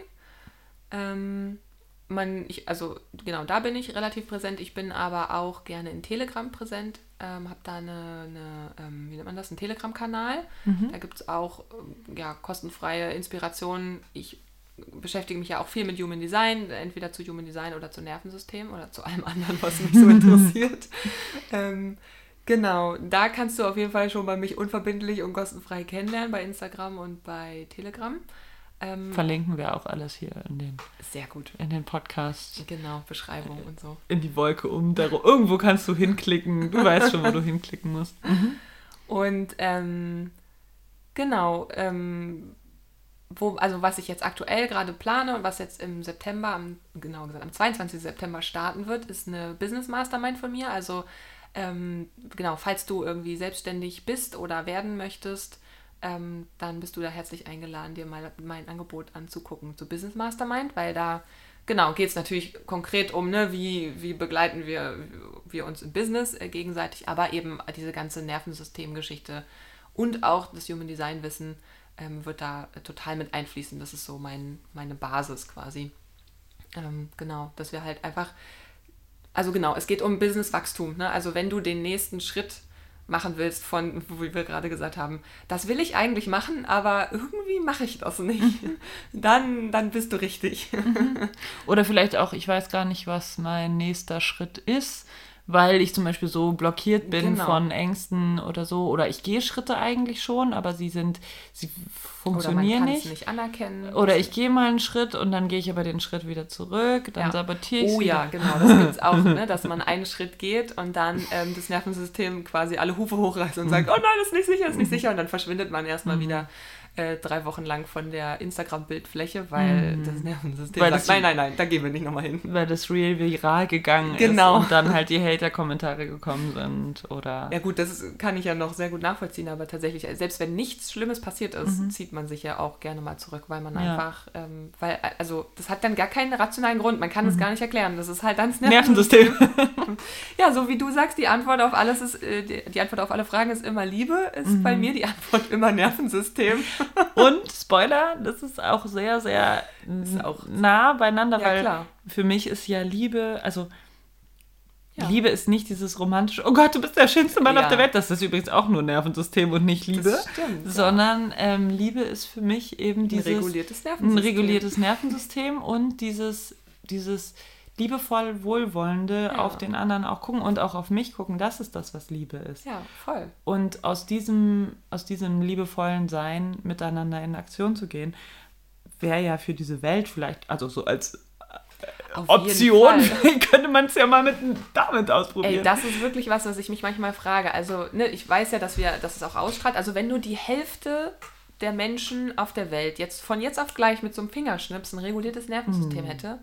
Ähm, man, ich, also genau, da bin ich relativ präsent. Ich bin aber auch gerne in Telegram präsent. Ähm, habe da eine, eine ähm, wie nennt man das, einen Telegram-Kanal. Mhm. Da gibt es auch ja, kostenfreie Inspirationen. Ich beschäftige mich ja auch viel mit Human Design, entweder zu Human Design oder zu Nervensystem oder zu allem anderen, was mich so interessiert. ähm, genau, da kannst du auf jeden Fall schon mal mich unverbindlich und kostenfrei kennenlernen, bei Instagram und bei Telegram. Ähm, Verlinken wir auch alles hier in den, sehr gut. in den Podcast. Genau, Beschreibung und so. In die Wolke um. Irgendwo kannst du hinklicken. Du weißt schon, wo du hinklicken musst. Mhm. Und ähm, genau, ähm, Wo, also was ich jetzt aktuell gerade plane und was jetzt im September, am, genau gesagt am zweiundzwanzigsten September starten wird, ist eine Business Mastermind von mir. Also ähm, genau, falls du irgendwie selbstständig bist oder werden möchtest, ähm, dann bist du da herzlich eingeladen, dir mal mein Angebot anzugucken zur Business Mastermind, weil da genau geht es natürlich konkret um, ne, wie, wie begleiten wir, wir uns im Business äh, gegenseitig, aber eben diese ganze Nervensystemgeschichte und auch das Human Design Wissen Ähm, wird da äh, total mit einfließen. Das ist so mein, meine Basis quasi. Ähm, genau, dass wir halt einfach, also genau, es geht um Businesswachstum. Ne? Also wenn du den nächsten Schritt machen willst von, wie wir gerade gesagt haben, das will ich eigentlich machen, aber irgendwie mache ich das nicht, dann, dann bist du richtig. Oder vielleicht auch, ich weiß gar nicht, was mein nächster Schritt ist, weil ich zum Beispiel so blockiert bin genau. von Ängsten oder so. Oder ich gehe Schritte eigentlich schon, aber sie sind, sie funktionieren oder man nicht. nicht anerkennen. Oder ich gehe mal einen Schritt und dann gehe ich aber den Schritt wieder zurück, dann ja. sabotiere ich Oh wieder. ja, genau, das gibt es auch, ne? Dass man einen Schritt geht und dann ähm, das Nervensystem quasi alle Hufe hochreißt und sagt, oh nein, das ist nicht sicher, das ist nicht sicher. Und dann verschwindet man erstmal mhm. wieder äh, drei Wochen lang von der Instagram-Bildfläche, weil mhm. das Nervensystem weil sagt, das, nein, nein, nein, da gehen wir nicht nochmal hin. Weil das Reel viral gegangen genau. ist und dann halt die Hater-Kommentare gekommen sind. Oder ja gut, das ist, kann ich ja noch sehr gut nachvollziehen, aber tatsächlich, selbst wenn nichts Schlimmes passiert ist, mhm. zieht man sich ja auch gerne mal zurück, weil man ja. einfach, ähm, weil, also das hat dann gar keinen rationalen Grund, man kann es mhm. gar nicht erklären, das ist halt dann das Nervensystem. Nervensystem. Ja, so wie du sagst, die Antwort auf alles ist, äh, die, die Antwort auf alle Fragen ist immer Liebe, ist mhm. bei mir die Antwort immer Nervensystem. Und, Spoiler, das ist auch sehr, sehr ist auch nah beieinander, ja, weil klar. für mich ist ja Liebe, also ja. Liebe ist nicht dieses romantische, oh Gott, du bist der schönste Mann ja. auf der Welt, das ist übrigens auch nur Nervensystem und nicht Liebe, das stimmt, sondern ja. ähm, Liebe ist für mich eben dieses ein reguliertes Nervensystem, ein reguliertes Nervensystem und dieses, dieses liebevoll, wohlwollende Ja. auf den anderen auch gucken und auch auf mich gucken. Das ist das, was Liebe ist. Ja, voll. Und aus diesem, aus diesem liebevollen Sein miteinander in Aktion zu gehen, wäre ja für diese Welt vielleicht, also so als Auf Option, jeden Fall. könnte man es ja mal mit damit ausprobieren. Ey, das ist wirklich was, was ich mich manchmal frage. Also, ne, ich weiß ja, dass wir, dass es auch ausstrahlt. Also, wenn du die Hälfte der Menschen auf der Welt jetzt von jetzt auf gleich mit so einem Fingerschnips ein reguliertes Nervensystem Hm. hätte,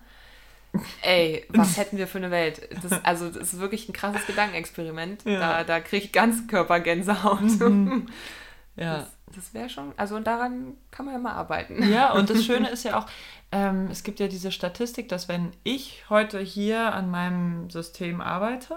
ey, was hätten wir für eine Welt? Das, also, das ist wirklich ein krasses Gedankenexperiment. Ja. Da, da kriege ich Ganzkörpergänsehaut. Mhm. Ja. Das, das wäre schon, also und daran kann man ja mal arbeiten. Ja, und das Schöne ist ja auch, ähm, es gibt ja diese Statistik, dass wenn ich heute hier an meinem System arbeite,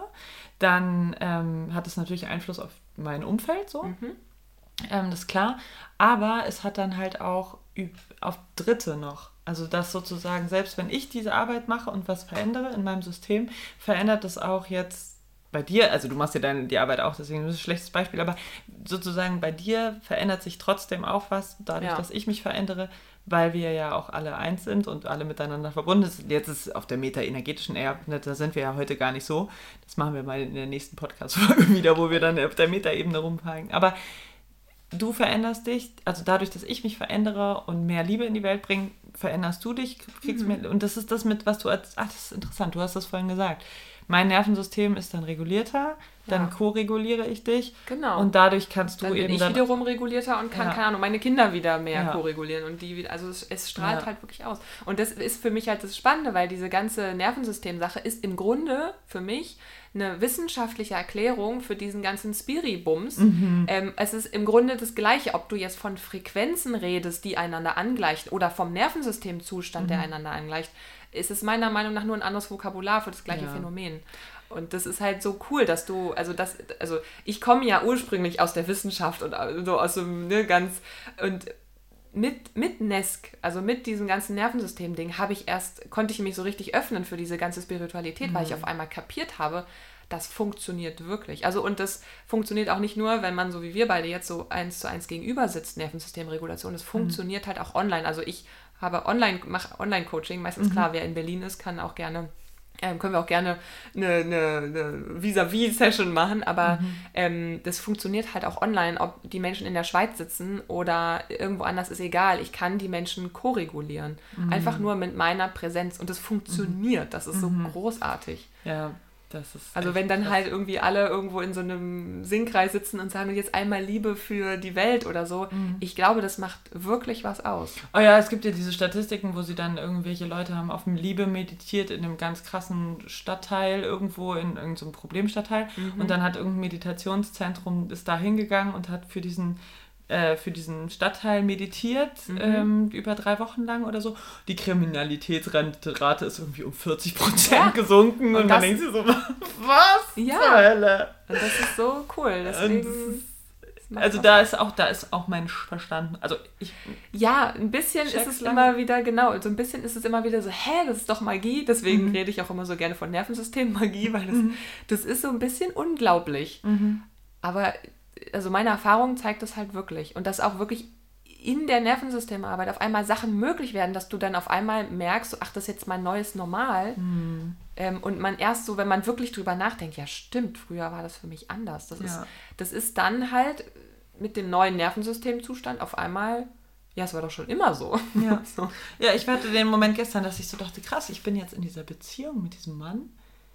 dann ähm, hat es natürlich Einfluss auf mein Umfeld, so. Mhm. Ähm, das ist klar. Aber es hat dann halt auch üb- auf Dritte noch. Also dass sozusagen, selbst wenn ich diese Arbeit mache und was verändere in meinem System, verändert das auch jetzt bei dir, also du machst ja deine, die Arbeit auch, deswegen ist es ein schlechtes Beispiel, aber sozusagen bei dir verändert sich trotzdem auch was, dadurch, Ja. dass ich mich verändere, weil wir ja auch alle eins sind und alle miteinander verbunden sind. Jetzt ist auf der meta-energetischen Ebene, da sind wir ja heute gar nicht so. Das machen wir mal in der nächsten Podcast-Folge wieder, wo wir dann auf der Meta-Ebene rumfragen. Aber du veränderst dich, also dadurch, dass ich mich verändere und mehr Liebe in die Welt bringe, veränderst du dich, kriegst Mhm. mehr, und das ist das mit, was du als, ach, das ist interessant, du hast das vorhin gesagt. Mein Nervensystem ist dann regulierter, dann Ja. ko-reguliere ich dich Genau. und dadurch kannst du dann bin eben ich dann... wiederum regulierter und kann, Ja. keine Ahnung, meine Kinder wieder mehr Ja. koregulieren und die wieder, also es, es strahlt Ja. halt wirklich aus. Und das ist für mich halt das Spannende, weil diese ganze Nervensystem-Sache ist im Grunde für mich eine wissenschaftliche Erklärung für diesen ganzen Spiri-Bums. Mhm. Ähm, es ist im Grunde das Gleiche, ob du jetzt von Frequenzen redest, die einander angleichen oder vom Nervensystemzustand, Mhm. der einander angleicht, ist es meiner Meinung nach nur ein anderes Vokabular für das gleiche Ja. Phänomen. Und das ist halt so cool, dass du, also das, also ich komme ja ursprünglich aus der Wissenschaft und so aus so einem, ne, ganz, und mit, mit Nesk, also mit diesem ganzen Nervensystem-Ding, habe ich erst, konnte ich mich so richtig öffnen für diese ganze Spiritualität, weil ich auf einmal kapiert habe, das funktioniert wirklich. Also und das funktioniert auch nicht nur, wenn man so wie wir beide jetzt so eins zu eins gegenüber sitzt, Nervensystemregulation, das funktioniert halt auch online. Also ich habe online, mache Online-Coaching, meistens klar, wer in Berlin ist, kann auch gerne Ähm, können wir auch gerne eine, eine, eine Vis-à-vis-Session machen, aber Mhm. ähm, das funktioniert halt auch online, ob die Menschen in der Schweiz sitzen oder irgendwo anders, ist egal. Ich kann die Menschen koregulieren. Mhm. Einfach nur mit meiner Präsenz und das funktioniert. Das ist so großartig. Ja, das ist Also echt wenn dann krass. halt irgendwie alle irgendwo in so einem Singkreis sitzen und sagen, jetzt einmal Liebe für die Welt oder so, Mhm. ich glaube, das macht wirklich was aus. Oh ja, es gibt ja diese Statistiken, wo sie dann irgendwelche Leute haben auf dem Liebe meditiert in einem ganz krassen Stadtteil, irgendwo in irgendeinem so einem Problemstadtteil. Mhm. Und dann hat irgendein Meditationszentrum ist da hingegangen und hat für diesen, äh, für diesen Stadtteil meditiert, Mhm. ähm, über drei Wochen lang oder so. Die Kriminalitätsrate ist irgendwie um vierzig Prozent Ja. gesunken und, Und man das- denkt sich so, was Ja. zur Hölle? Und das ist so cool. Deswegen, Und das ist- das macht Also was da aus. ist auch, da ist auch mein Verstand, also ich, Ja, ein bisschen Check's ist es langsam. immer wieder, genau, so ein bisschen ist es immer wieder so, hä, das ist doch Magie. Deswegen Mhm. rede ich auch immer so gerne von Nervensystem-Magie, weil das, das ist so ein bisschen unglaublich. Aber also meine Erfahrung zeigt das halt wirklich. Und dass auch wirklich in der Nervensystemarbeit auf einmal Sachen möglich werden, dass du dann auf einmal merkst, so, ach, das ist jetzt mein neues Normal. Ähm, und man erst so, wenn man wirklich drüber nachdenkt, ja stimmt, früher war das für mich anders. Das, Ja. ist, das ist dann halt mit dem neuen Nervensystemzustand auf einmal, ja, es war doch schon immer so. Ja. so. Ja, ich hatte den Moment gestern, dass ich so dachte, krass, ich bin jetzt in dieser Beziehung mit diesem Mann.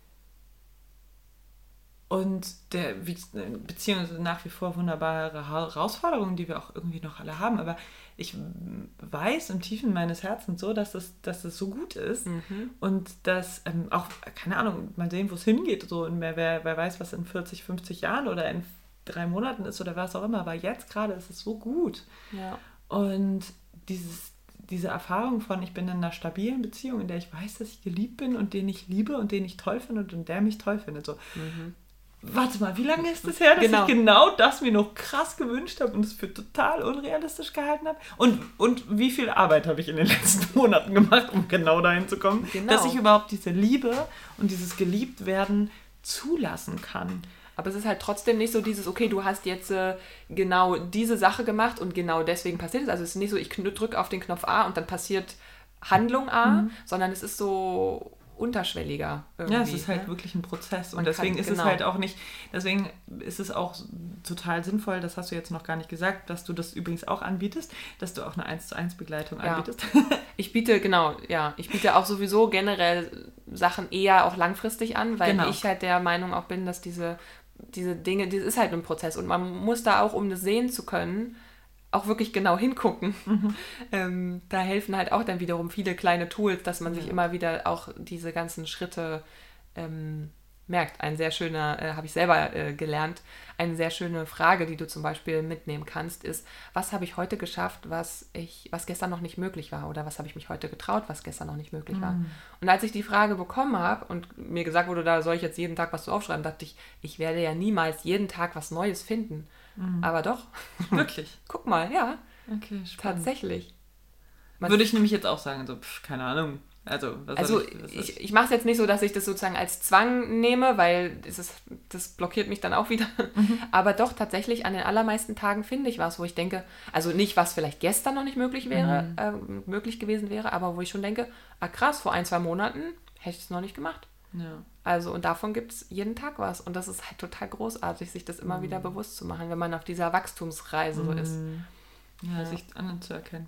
Und der wie, Beziehung ist nach wie vor wunderbare Herausforderungen, die wir auch irgendwie noch alle haben. Aber ich weiß im Tiefen meines Herzens so, dass es, dass es so gut ist. Mhm. Und dass ähm, auch, keine Ahnung, mal sehen, wo es hingeht. So. Und wer, wer, wer weiß, was in vierzig, fünfzig Jahren oder in drei Monaten ist oder was auch immer. Aber jetzt gerade ist es so gut. Ja. Und dieses, diese Erfahrung von, ich bin in einer stabilen Beziehung, in der ich weiß, dass ich geliebt bin und den ich liebe und den ich toll finde und der mich toll findet. So, Mhm. warte mal, wie lange ist das her, dass Genau. ich genau das mir noch krass gewünscht habe und es für total unrealistisch gehalten habe? Und, und wie viel Arbeit habe ich in den letzten Monaten gemacht, um genau dahin zu kommen, Genau. dass ich überhaupt diese Liebe und dieses Geliebtwerden zulassen kann. Aber es ist halt trotzdem nicht so dieses, okay, du hast jetzt äh, genau diese Sache gemacht und genau deswegen passiert es. Also es ist nicht so, ich drücke auf den Knopf A und dann passiert Handlung A, Mhm. sondern es ist so unterschwelliger irgendwie. Ja, es ist halt ne? wirklich ein Prozess. Und Man deswegen kann- ist genau. es halt auch nicht, deswegen ist es auch total sinnvoll, das hast du jetzt noch gar nicht gesagt, dass du das übrigens auch anbietest, dass du auch eine eins zu eins Begleitung Ja. anbietest. Ich biete, genau, ja, ich biete auch sowieso generell Sachen eher auch langfristig an, weil Genau. ich halt der Meinung auch bin, dass diese, diese Dinge, das ist halt ein Prozess und man muss da auch, um das sehen zu können, auch wirklich genau hingucken. Mhm. Ähm, da helfen halt auch dann wiederum viele kleine Tools, dass man sich Ja. immer wieder auch diese ganzen Schritte ähm, merkt. Ein sehr schöner, äh, habe ich selber äh, gelernt, eine sehr schöne Frage, die du zum Beispiel mitnehmen kannst, ist, was habe ich heute geschafft, was ich, was gestern noch nicht möglich war? Oder was habe ich mich heute getraut, was gestern noch nicht möglich war? Mhm. Und als ich die Frage bekommen habe und mir gesagt wurde, da soll ich jetzt jeden Tag was zu aufschreiben, dachte ich, ich werde ja niemals jeden Tag was Neues finden. Mhm. Aber doch, Wirklich. guck mal, ja, Okay, spannend. tatsächlich. Man- Würde ich nämlich jetzt auch sagen, so, pff, keine Ahnung. Also, was Also soll ich, was ich, ist- ich mache es jetzt nicht so, dass ich das sozusagen als Zwang nehme, weil das, ist, das blockiert mich dann auch wieder. Mhm. Aber doch tatsächlich an den allermeisten Tagen finde ich was, wo ich denke, also nicht, was vielleicht gestern noch nicht möglich wäre, Mhm. äh, möglich gewesen wäre, aber wo ich schon denke, ah krass, vor ein, zwei Monaten hätte ich es noch nicht gemacht. Ja. Also und davon gibt es jeden Tag was. Und das ist halt total großartig, sich das immer Mhm. wieder bewusst zu machen, wenn man auf dieser Wachstumsreise so ist. Mhm. Ja, Ja. sich anzuerkennen.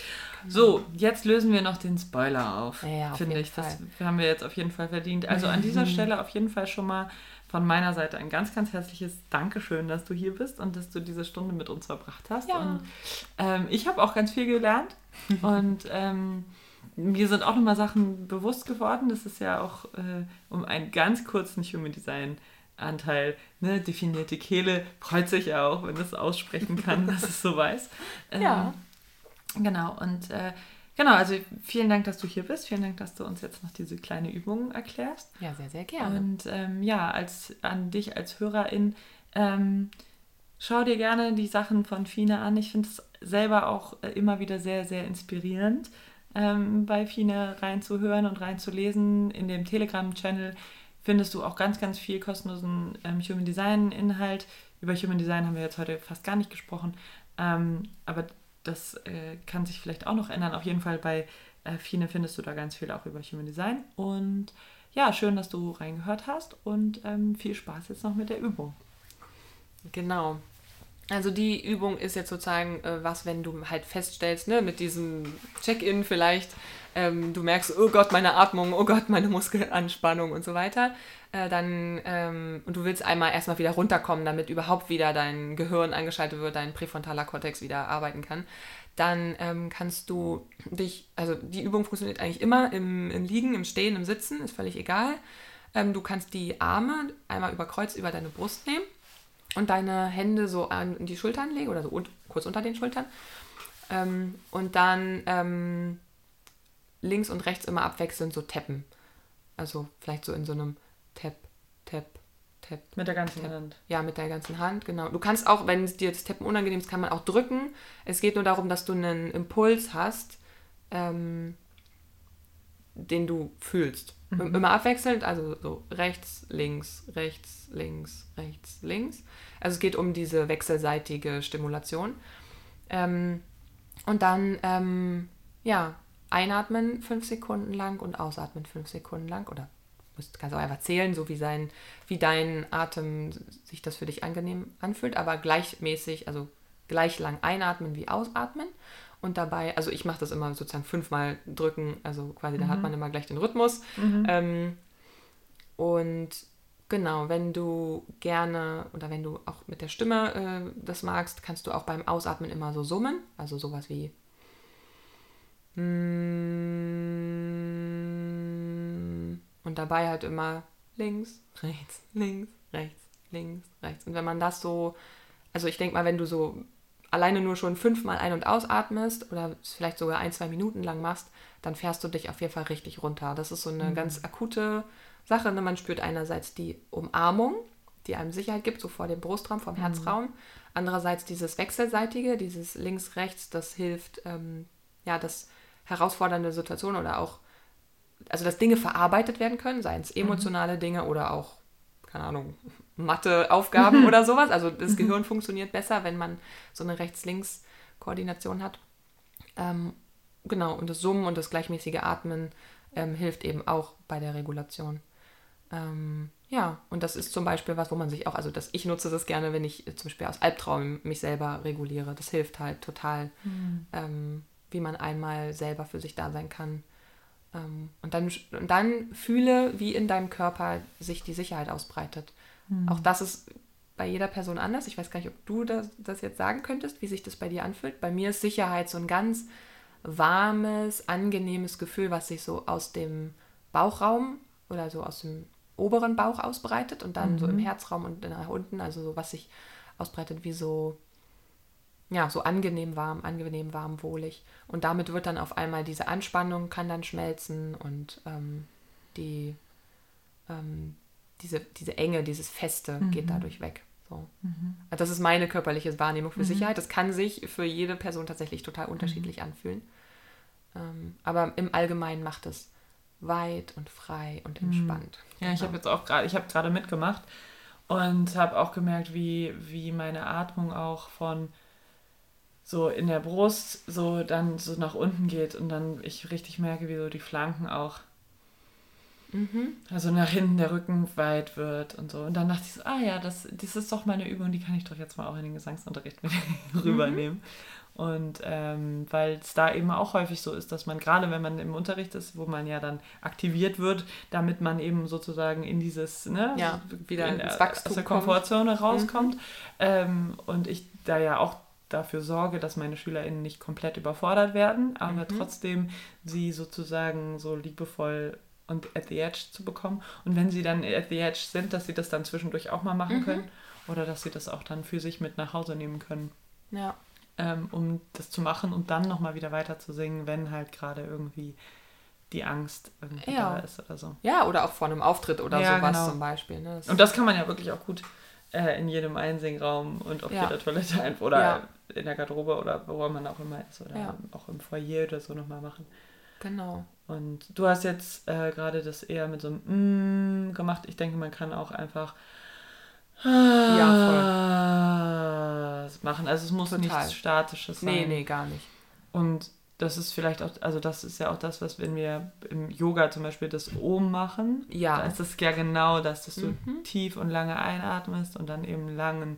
So, jetzt lösen wir noch den Spoiler auf, Ja, auf finde jeden ich. Das Fall. haben wir jetzt auf jeden Fall verdient. Also an dieser Stelle auf jeden Fall schon mal von meiner Seite ein ganz, ganz herzliches Dankeschön, dass du hier bist und dass du diese Stunde mit uns verbracht hast. Ja. Und ähm, ich habe auch ganz viel gelernt und ähm, mir sind auch nochmal Sachen bewusst geworden. Das ist ja auch äh, um einen ganz kurzen Human Design Anteil, ne, definierte Kehle, freut sich ja auch, wenn es aussprechen kann, dass es so weiß. Ähm, Ja. Genau, und äh, genau, also vielen Dank, dass du hier bist. Vielen Dank, dass du uns jetzt noch diese kleine Übung erklärst. Ja, sehr, sehr gerne. Und ähm, ja, als, an dich als Hörerin, ähm, schau dir gerne die Sachen von Fine an. Ich finde es selber auch äh, immer wieder sehr, sehr inspirierend, ähm, bei Fine reinzuhören und reinzulesen. In dem Telegram-Channel findest du auch ganz, ganz viel kostenlosen ähm, Human Design-Inhalt. Über Human Design haben wir jetzt heute fast gar nicht gesprochen, ähm, aber das äh, kann sich vielleicht auch noch ändern. Auf jeden Fall bei äh, Fine findest du da ganz viel auch über Human Design. Und ja, schön, dass du reingehört hast und ähm, viel Spaß jetzt noch mit der Übung. Genau. Also die Übung ist jetzt sozusagen äh, was, wenn du halt feststellst, ne, mit diesem Check-in vielleicht, ähm, du merkst, oh Gott, meine Atmung, oh Gott, meine Muskelanspannung und so weiter, äh, dann, ähm, und du willst einmal erstmal wieder runterkommen, damit überhaupt wieder dein Gehirn eingeschaltet wird, dein präfrontaler Kortex wieder arbeiten kann, dann ähm, kannst du dich, also die Übung funktioniert eigentlich immer im, im Liegen, im Stehen, im Sitzen, ist völlig egal. Ähm, du kannst die Arme einmal über Kreuz über deine Brust nehmen und deine Hände so an die Schultern legen oder so un- kurz unter den Schultern. Ähm, und dann ähm, links und rechts immer abwechselnd so tappen. Also vielleicht so in so einem Tap, Tap, Tap. Mit der ganzen Tap. Hand. Ja, mit der ganzen Hand, genau. Du kannst auch, wenn es dir das Tappen unangenehm ist, kann man auch drücken. Es geht nur darum, dass du einen Impuls hast, ähm, den du fühlst. Mhm. Immer abwechselnd, also so rechts, links, rechts, links, rechts, links. Also es geht um diese wechselseitige Stimulation. Ähm, und dann, ähm, ja, einatmen fünf Sekunden lang und ausatmen fünf Sekunden lang. Oder du kannst auch einfach zählen, so wie, sein, wie dein Atem sich das für dich angenehm anfühlt, aber gleichmäßig, also gleich lang einatmen wie ausatmen. Und dabei, also ich mache das immer sozusagen fünfmal drücken, also quasi, da Mhm. hat man immer gleich den Rhythmus. Mhm. Ähm, und genau, wenn du gerne oder wenn du auch mit der Stimme äh, das magst, kannst du auch beim Ausatmen immer so summen, also sowas wie und dabei halt immer links, rechts, links, rechts, links, rechts. Und wenn man das so, also ich denke mal, wenn du so alleine nur schon fünfmal ein- und ausatmest oder es vielleicht sogar ein, zwei Minuten lang machst, dann fährst du dich auf jeden Fall richtig runter. Das ist so eine Mhm. ganz akute Sache. Ne? Man spürt einerseits die Umarmung, die einem Sicherheit gibt, so vor dem Brustraum, vom Mhm. Herzraum. Andererseits dieses Wechselseitige, dieses links-rechts, das hilft, ähm, ja, dass herausfordernde Situationen oder auch, also dass Dinge verarbeitet werden können, seien es emotionale Dinge oder auch, keine Ahnung, Matheaufgaben oder sowas. Also das Gehirn funktioniert besser, wenn man so eine Rechts-Links-Koordination hat. Ähm, genau, und das Summen und das gleichmäßige Atmen ähm, hilft eben auch bei der Regulation. Ähm, ja, und das ist zum Beispiel was, wo man sich auch, also das, ich nutze das gerne, wenn ich zum Beispiel aus Albträumen mich selber reguliere. Das hilft halt total, mhm. ähm, wie man einmal selber für sich da sein kann. Ähm, und, dann, und dann fühle, wie in deinem Körper sich die Sicherheit ausbreitet. Mhm. Auch das ist bei jeder Person anders. Ich weiß gar nicht, ob du das, das jetzt sagen könntest, wie sich das bei dir anfühlt. Bei mir ist Sicherheit so ein ganz warmes, angenehmes Gefühl, was sich so aus dem Bauchraum oder so aus dem oberen Bauch ausbreitet und dann mhm. so im Herzraum und nach unten, also so was sich ausbreitet wie so, ja, so angenehm warm, angenehm warm, wohlig. Und damit wird dann auf einmal diese Anspannung kann dann schmelzen und ähm, die, ähm, diese, diese Enge, dieses Feste mhm. geht dadurch weg. So. Mhm. Also das ist meine körperliche Wahrnehmung für mhm. Sicherheit. Das kann sich für jede Person tatsächlich total unterschiedlich mhm. anfühlen. Ähm, aber im Allgemeinen macht es weit und frei und entspannt. Ja, genau. Ich habe jetzt auch gerade, ich habe gerade mitgemacht und habe auch gemerkt, wie, wie meine Atmung auch von so in der Brust so dann so nach unten geht und dann ich richtig merke, wie so die Flanken auch mhm. also nach hinten der Rücken weit wird und so. Und dann dachte ich so, ah ja, das, das ist doch mal eine Übung, die kann ich doch jetzt mal auch in den Gesangsunterricht mit rübernehmen. Mhm. Und ähm, weil es da eben auch häufig so ist, dass man gerade, wenn man im Unterricht ist, wo man ja dann aktiviert wird, damit man eben sozusagen in dieses, ne, ja, wieder in, ins Wachstum aus der Komfortzone kommt. rauskommt. Mhm. Ähm, und ich da ja auch dafür sorge, dass meine SchülerInnen nicht komplett überfordert werden, aber mhm. trotzdem sie sozusagen so liebevoll und at the edge zu bekommen. Und wenn sie dann at the edge sind, dass sie das dann zwischendurch auch mal machen mhm. können oder dass sie das auch dann für sich mit nach Hause nehmen können. Ja. Ähm, um das zu machen und dann nochmal wieder weiter zu singen, wenn halt gerade irgendwie die Angst irgendwie ja. da ist oder so. Ja, oder auch vor einem Auftritt oder ja, sowas genau. zum Beispiel. Ne? Das und das kann man ja wirklich auch gut äh, in jedem Einsingraum und auf ja. jeder Toilette einfach oder ja. in der Garderobe oder wo man auch immer ist oder ja. auch im Foyer oder so nochmal machen. Genau. Und du hast jetzt äh, gerade das eher mit so einem mm gemacht. Ich denke, man kann auch einfach ja, voll. machen. Also es muss Total. nichts Statisches sein. Nee, nee, gar nicht. Und das ist vielleicht auch, also das ist ja auch das, was, wenn wir im Yoga zum Beispiel das Om machen, ja. da ist es ja genau das, dass du mhm. tief und lange einatmest und dann eben langen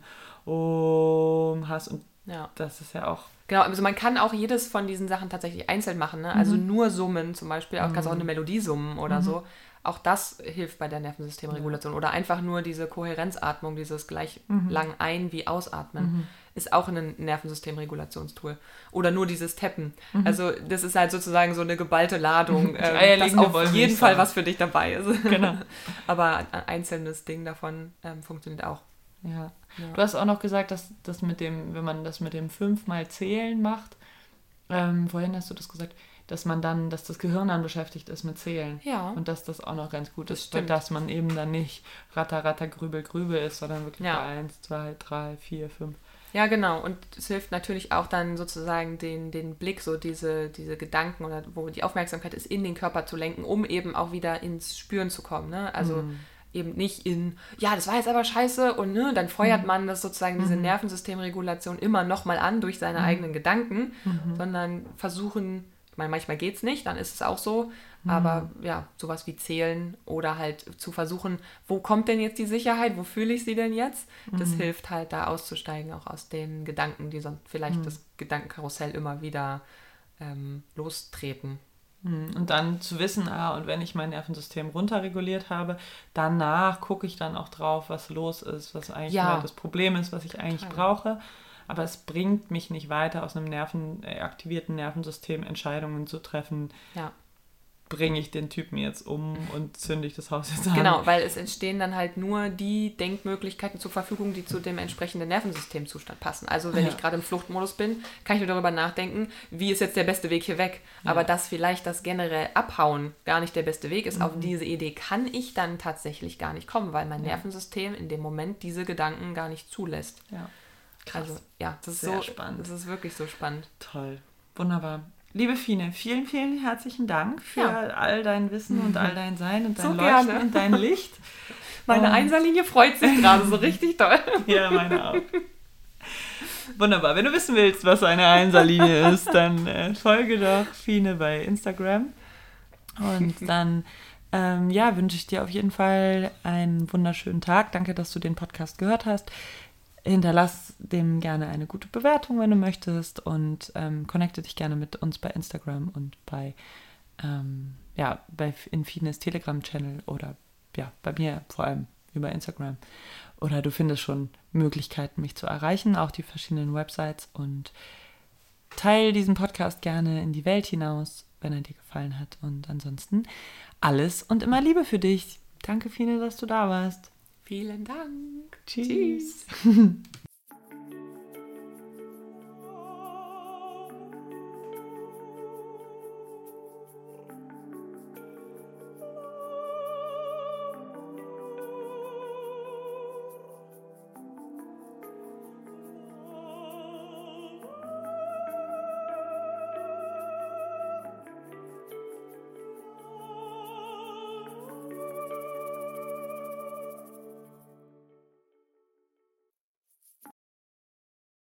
Om hast und ja. das ist ja auch... Genau, also man kann auch jedes von diesen Sachen tatsächlich einzeln machen, ne? Also mhm. nur summen zum Beispiel, auch mhm. kannst auch eine Melodie summen oder mhm. so. Auch das hilft bei der Nervensystemregulation. Ja. Oder einfach nur diese Kohärenzatmung, dieses gleich mhm. lang ein- wie ausatmen, mhm. ist auch ein Nervensystemregulationstool. Oder nur dieses Tappen. Mhm. Also das ist halt sozusagen so eine geballte Ladung, ähm, dass auf jeden Fall was für dich dabei ist. Genau. Aber ein einzelnes Ding davon ähm, funktioniert auch. Ja. ja. Du hast auch noch gesagt, dass das mit dem, wenn man das mit dem fünfmal Zählen macht, ähm, vorhin hast du das gesagt, dass man dann, dass das Gehirn dann beschäftigt ist mit Zählen. Ja. Und dass das auch noch ganz gut das ist, stimmt. dass man eben dann nicht ratter, ratter, grübel, grübel ist, sondern wirklich ja. bei eins, zwei, drei, vier, fünf. Ja, genau. Und es hilft natürlich auch dann sozusagen den, den Blick, so diese, diese Gedanken oder wo die Aufmerksamkeit ist, in den Körper zu lenken, um eben auch wieder ins Spüren zu kommen. Ne? Also mhm. eben nicht in, ja, das war jetzt aber scheiße und ne, dann feuert mhm. man das sozusagen, diese mhm. Nervensystemregulation immer nochmal an durch seine mhm. eigenen Gedanken, mhm. sondern versuchen, ich meine, manchmal geht es nicht, dann ist es auch so, mhm. aber ja, sowas wie zählen oder halt zu versuchen, wo kommt denn jetzt die Sicherheit, wo fühle ich sie denn jetzt? Das mhm. hilft halt, da auszusteigen, auch aus den Gedanken, die sonst vielleicht mhm. das Gedankenkarussell immer wieder ähm, lostreten. Und dann zu wissen, ah, und wenn ich mein Nervensystem runterreguliert habe, danach gucke ich dann auch drauf, was los ist, was eigentlich ja. das Problem ist, was ich eigentlich Total. brauche. Aber es bringt mich nicht weiter, aus einem Nerven, äh, aktivierten Nervensystem Entscheidungen zu treffen. Ja. Bringe ich den Typen jetzt um und zünde ich das Haus jetzt an? Genau, weil es entstehen dann halt nur die Denkmöglichkeiten zur Verfügung, die zu dem entsprechenden Nervensystemzustand passen. Also wenn ja. ich gerade im Fluchtmodus bin, kann ich nur darüber nachdenken, wie ist jetzt der beste Weg hier weg. Ja. Aber dass vielleicht das generell Abhauen gar nicht der beste Weg ist, mhm. auf diese Idee kann ich dann tatsächlich gar nicht kommen, weil mein ja. Nervensystem in dem Moment diese Gedanken gar nicht zulässt. Ja. Krass. Also ja, das ist Sehr so spannend. Das ist wirklich so spannend. Toll. Wunderbar. Liebe Fine, vielen, vielen herzlichen Dank für ja. all dein Wissen und all dein Sein und dein so Leuchten gerne. und dein Licht. Meine und Einserlinie freut sich gerade so richtig toll. Ja, meine auch. Wunderbar. Wenn du wissen willst, was eine Einserlinie ist, dann äh, folge doch Fine bei Instagram. Und dann ähm, ja, wünsche ich dir auf jeden Fall einen wunderschönen Tag. Danke, dass du den Podcast gehört hast. Hinterlass dem gerne eine gute Bewertung, wenn du möchtest, und ähm, connecte dich gerne mit uns bei Instagram und bei, ähm, ja, bei Infines Telegram-Channel oder ja, bei mir vor allem über Instagram. Oder du findest schon Möglichkeiten, mich zu erreichen, auch die verschiedenen Websites, und teile diesen Podcast gerne in die Welt hinaus, wenn er dir gefallen hat. Und ansonsten alles und immer Liebe für dich. Danke, Fine, dass du da warst. Vielen Dank. Tschüss. Tschüss.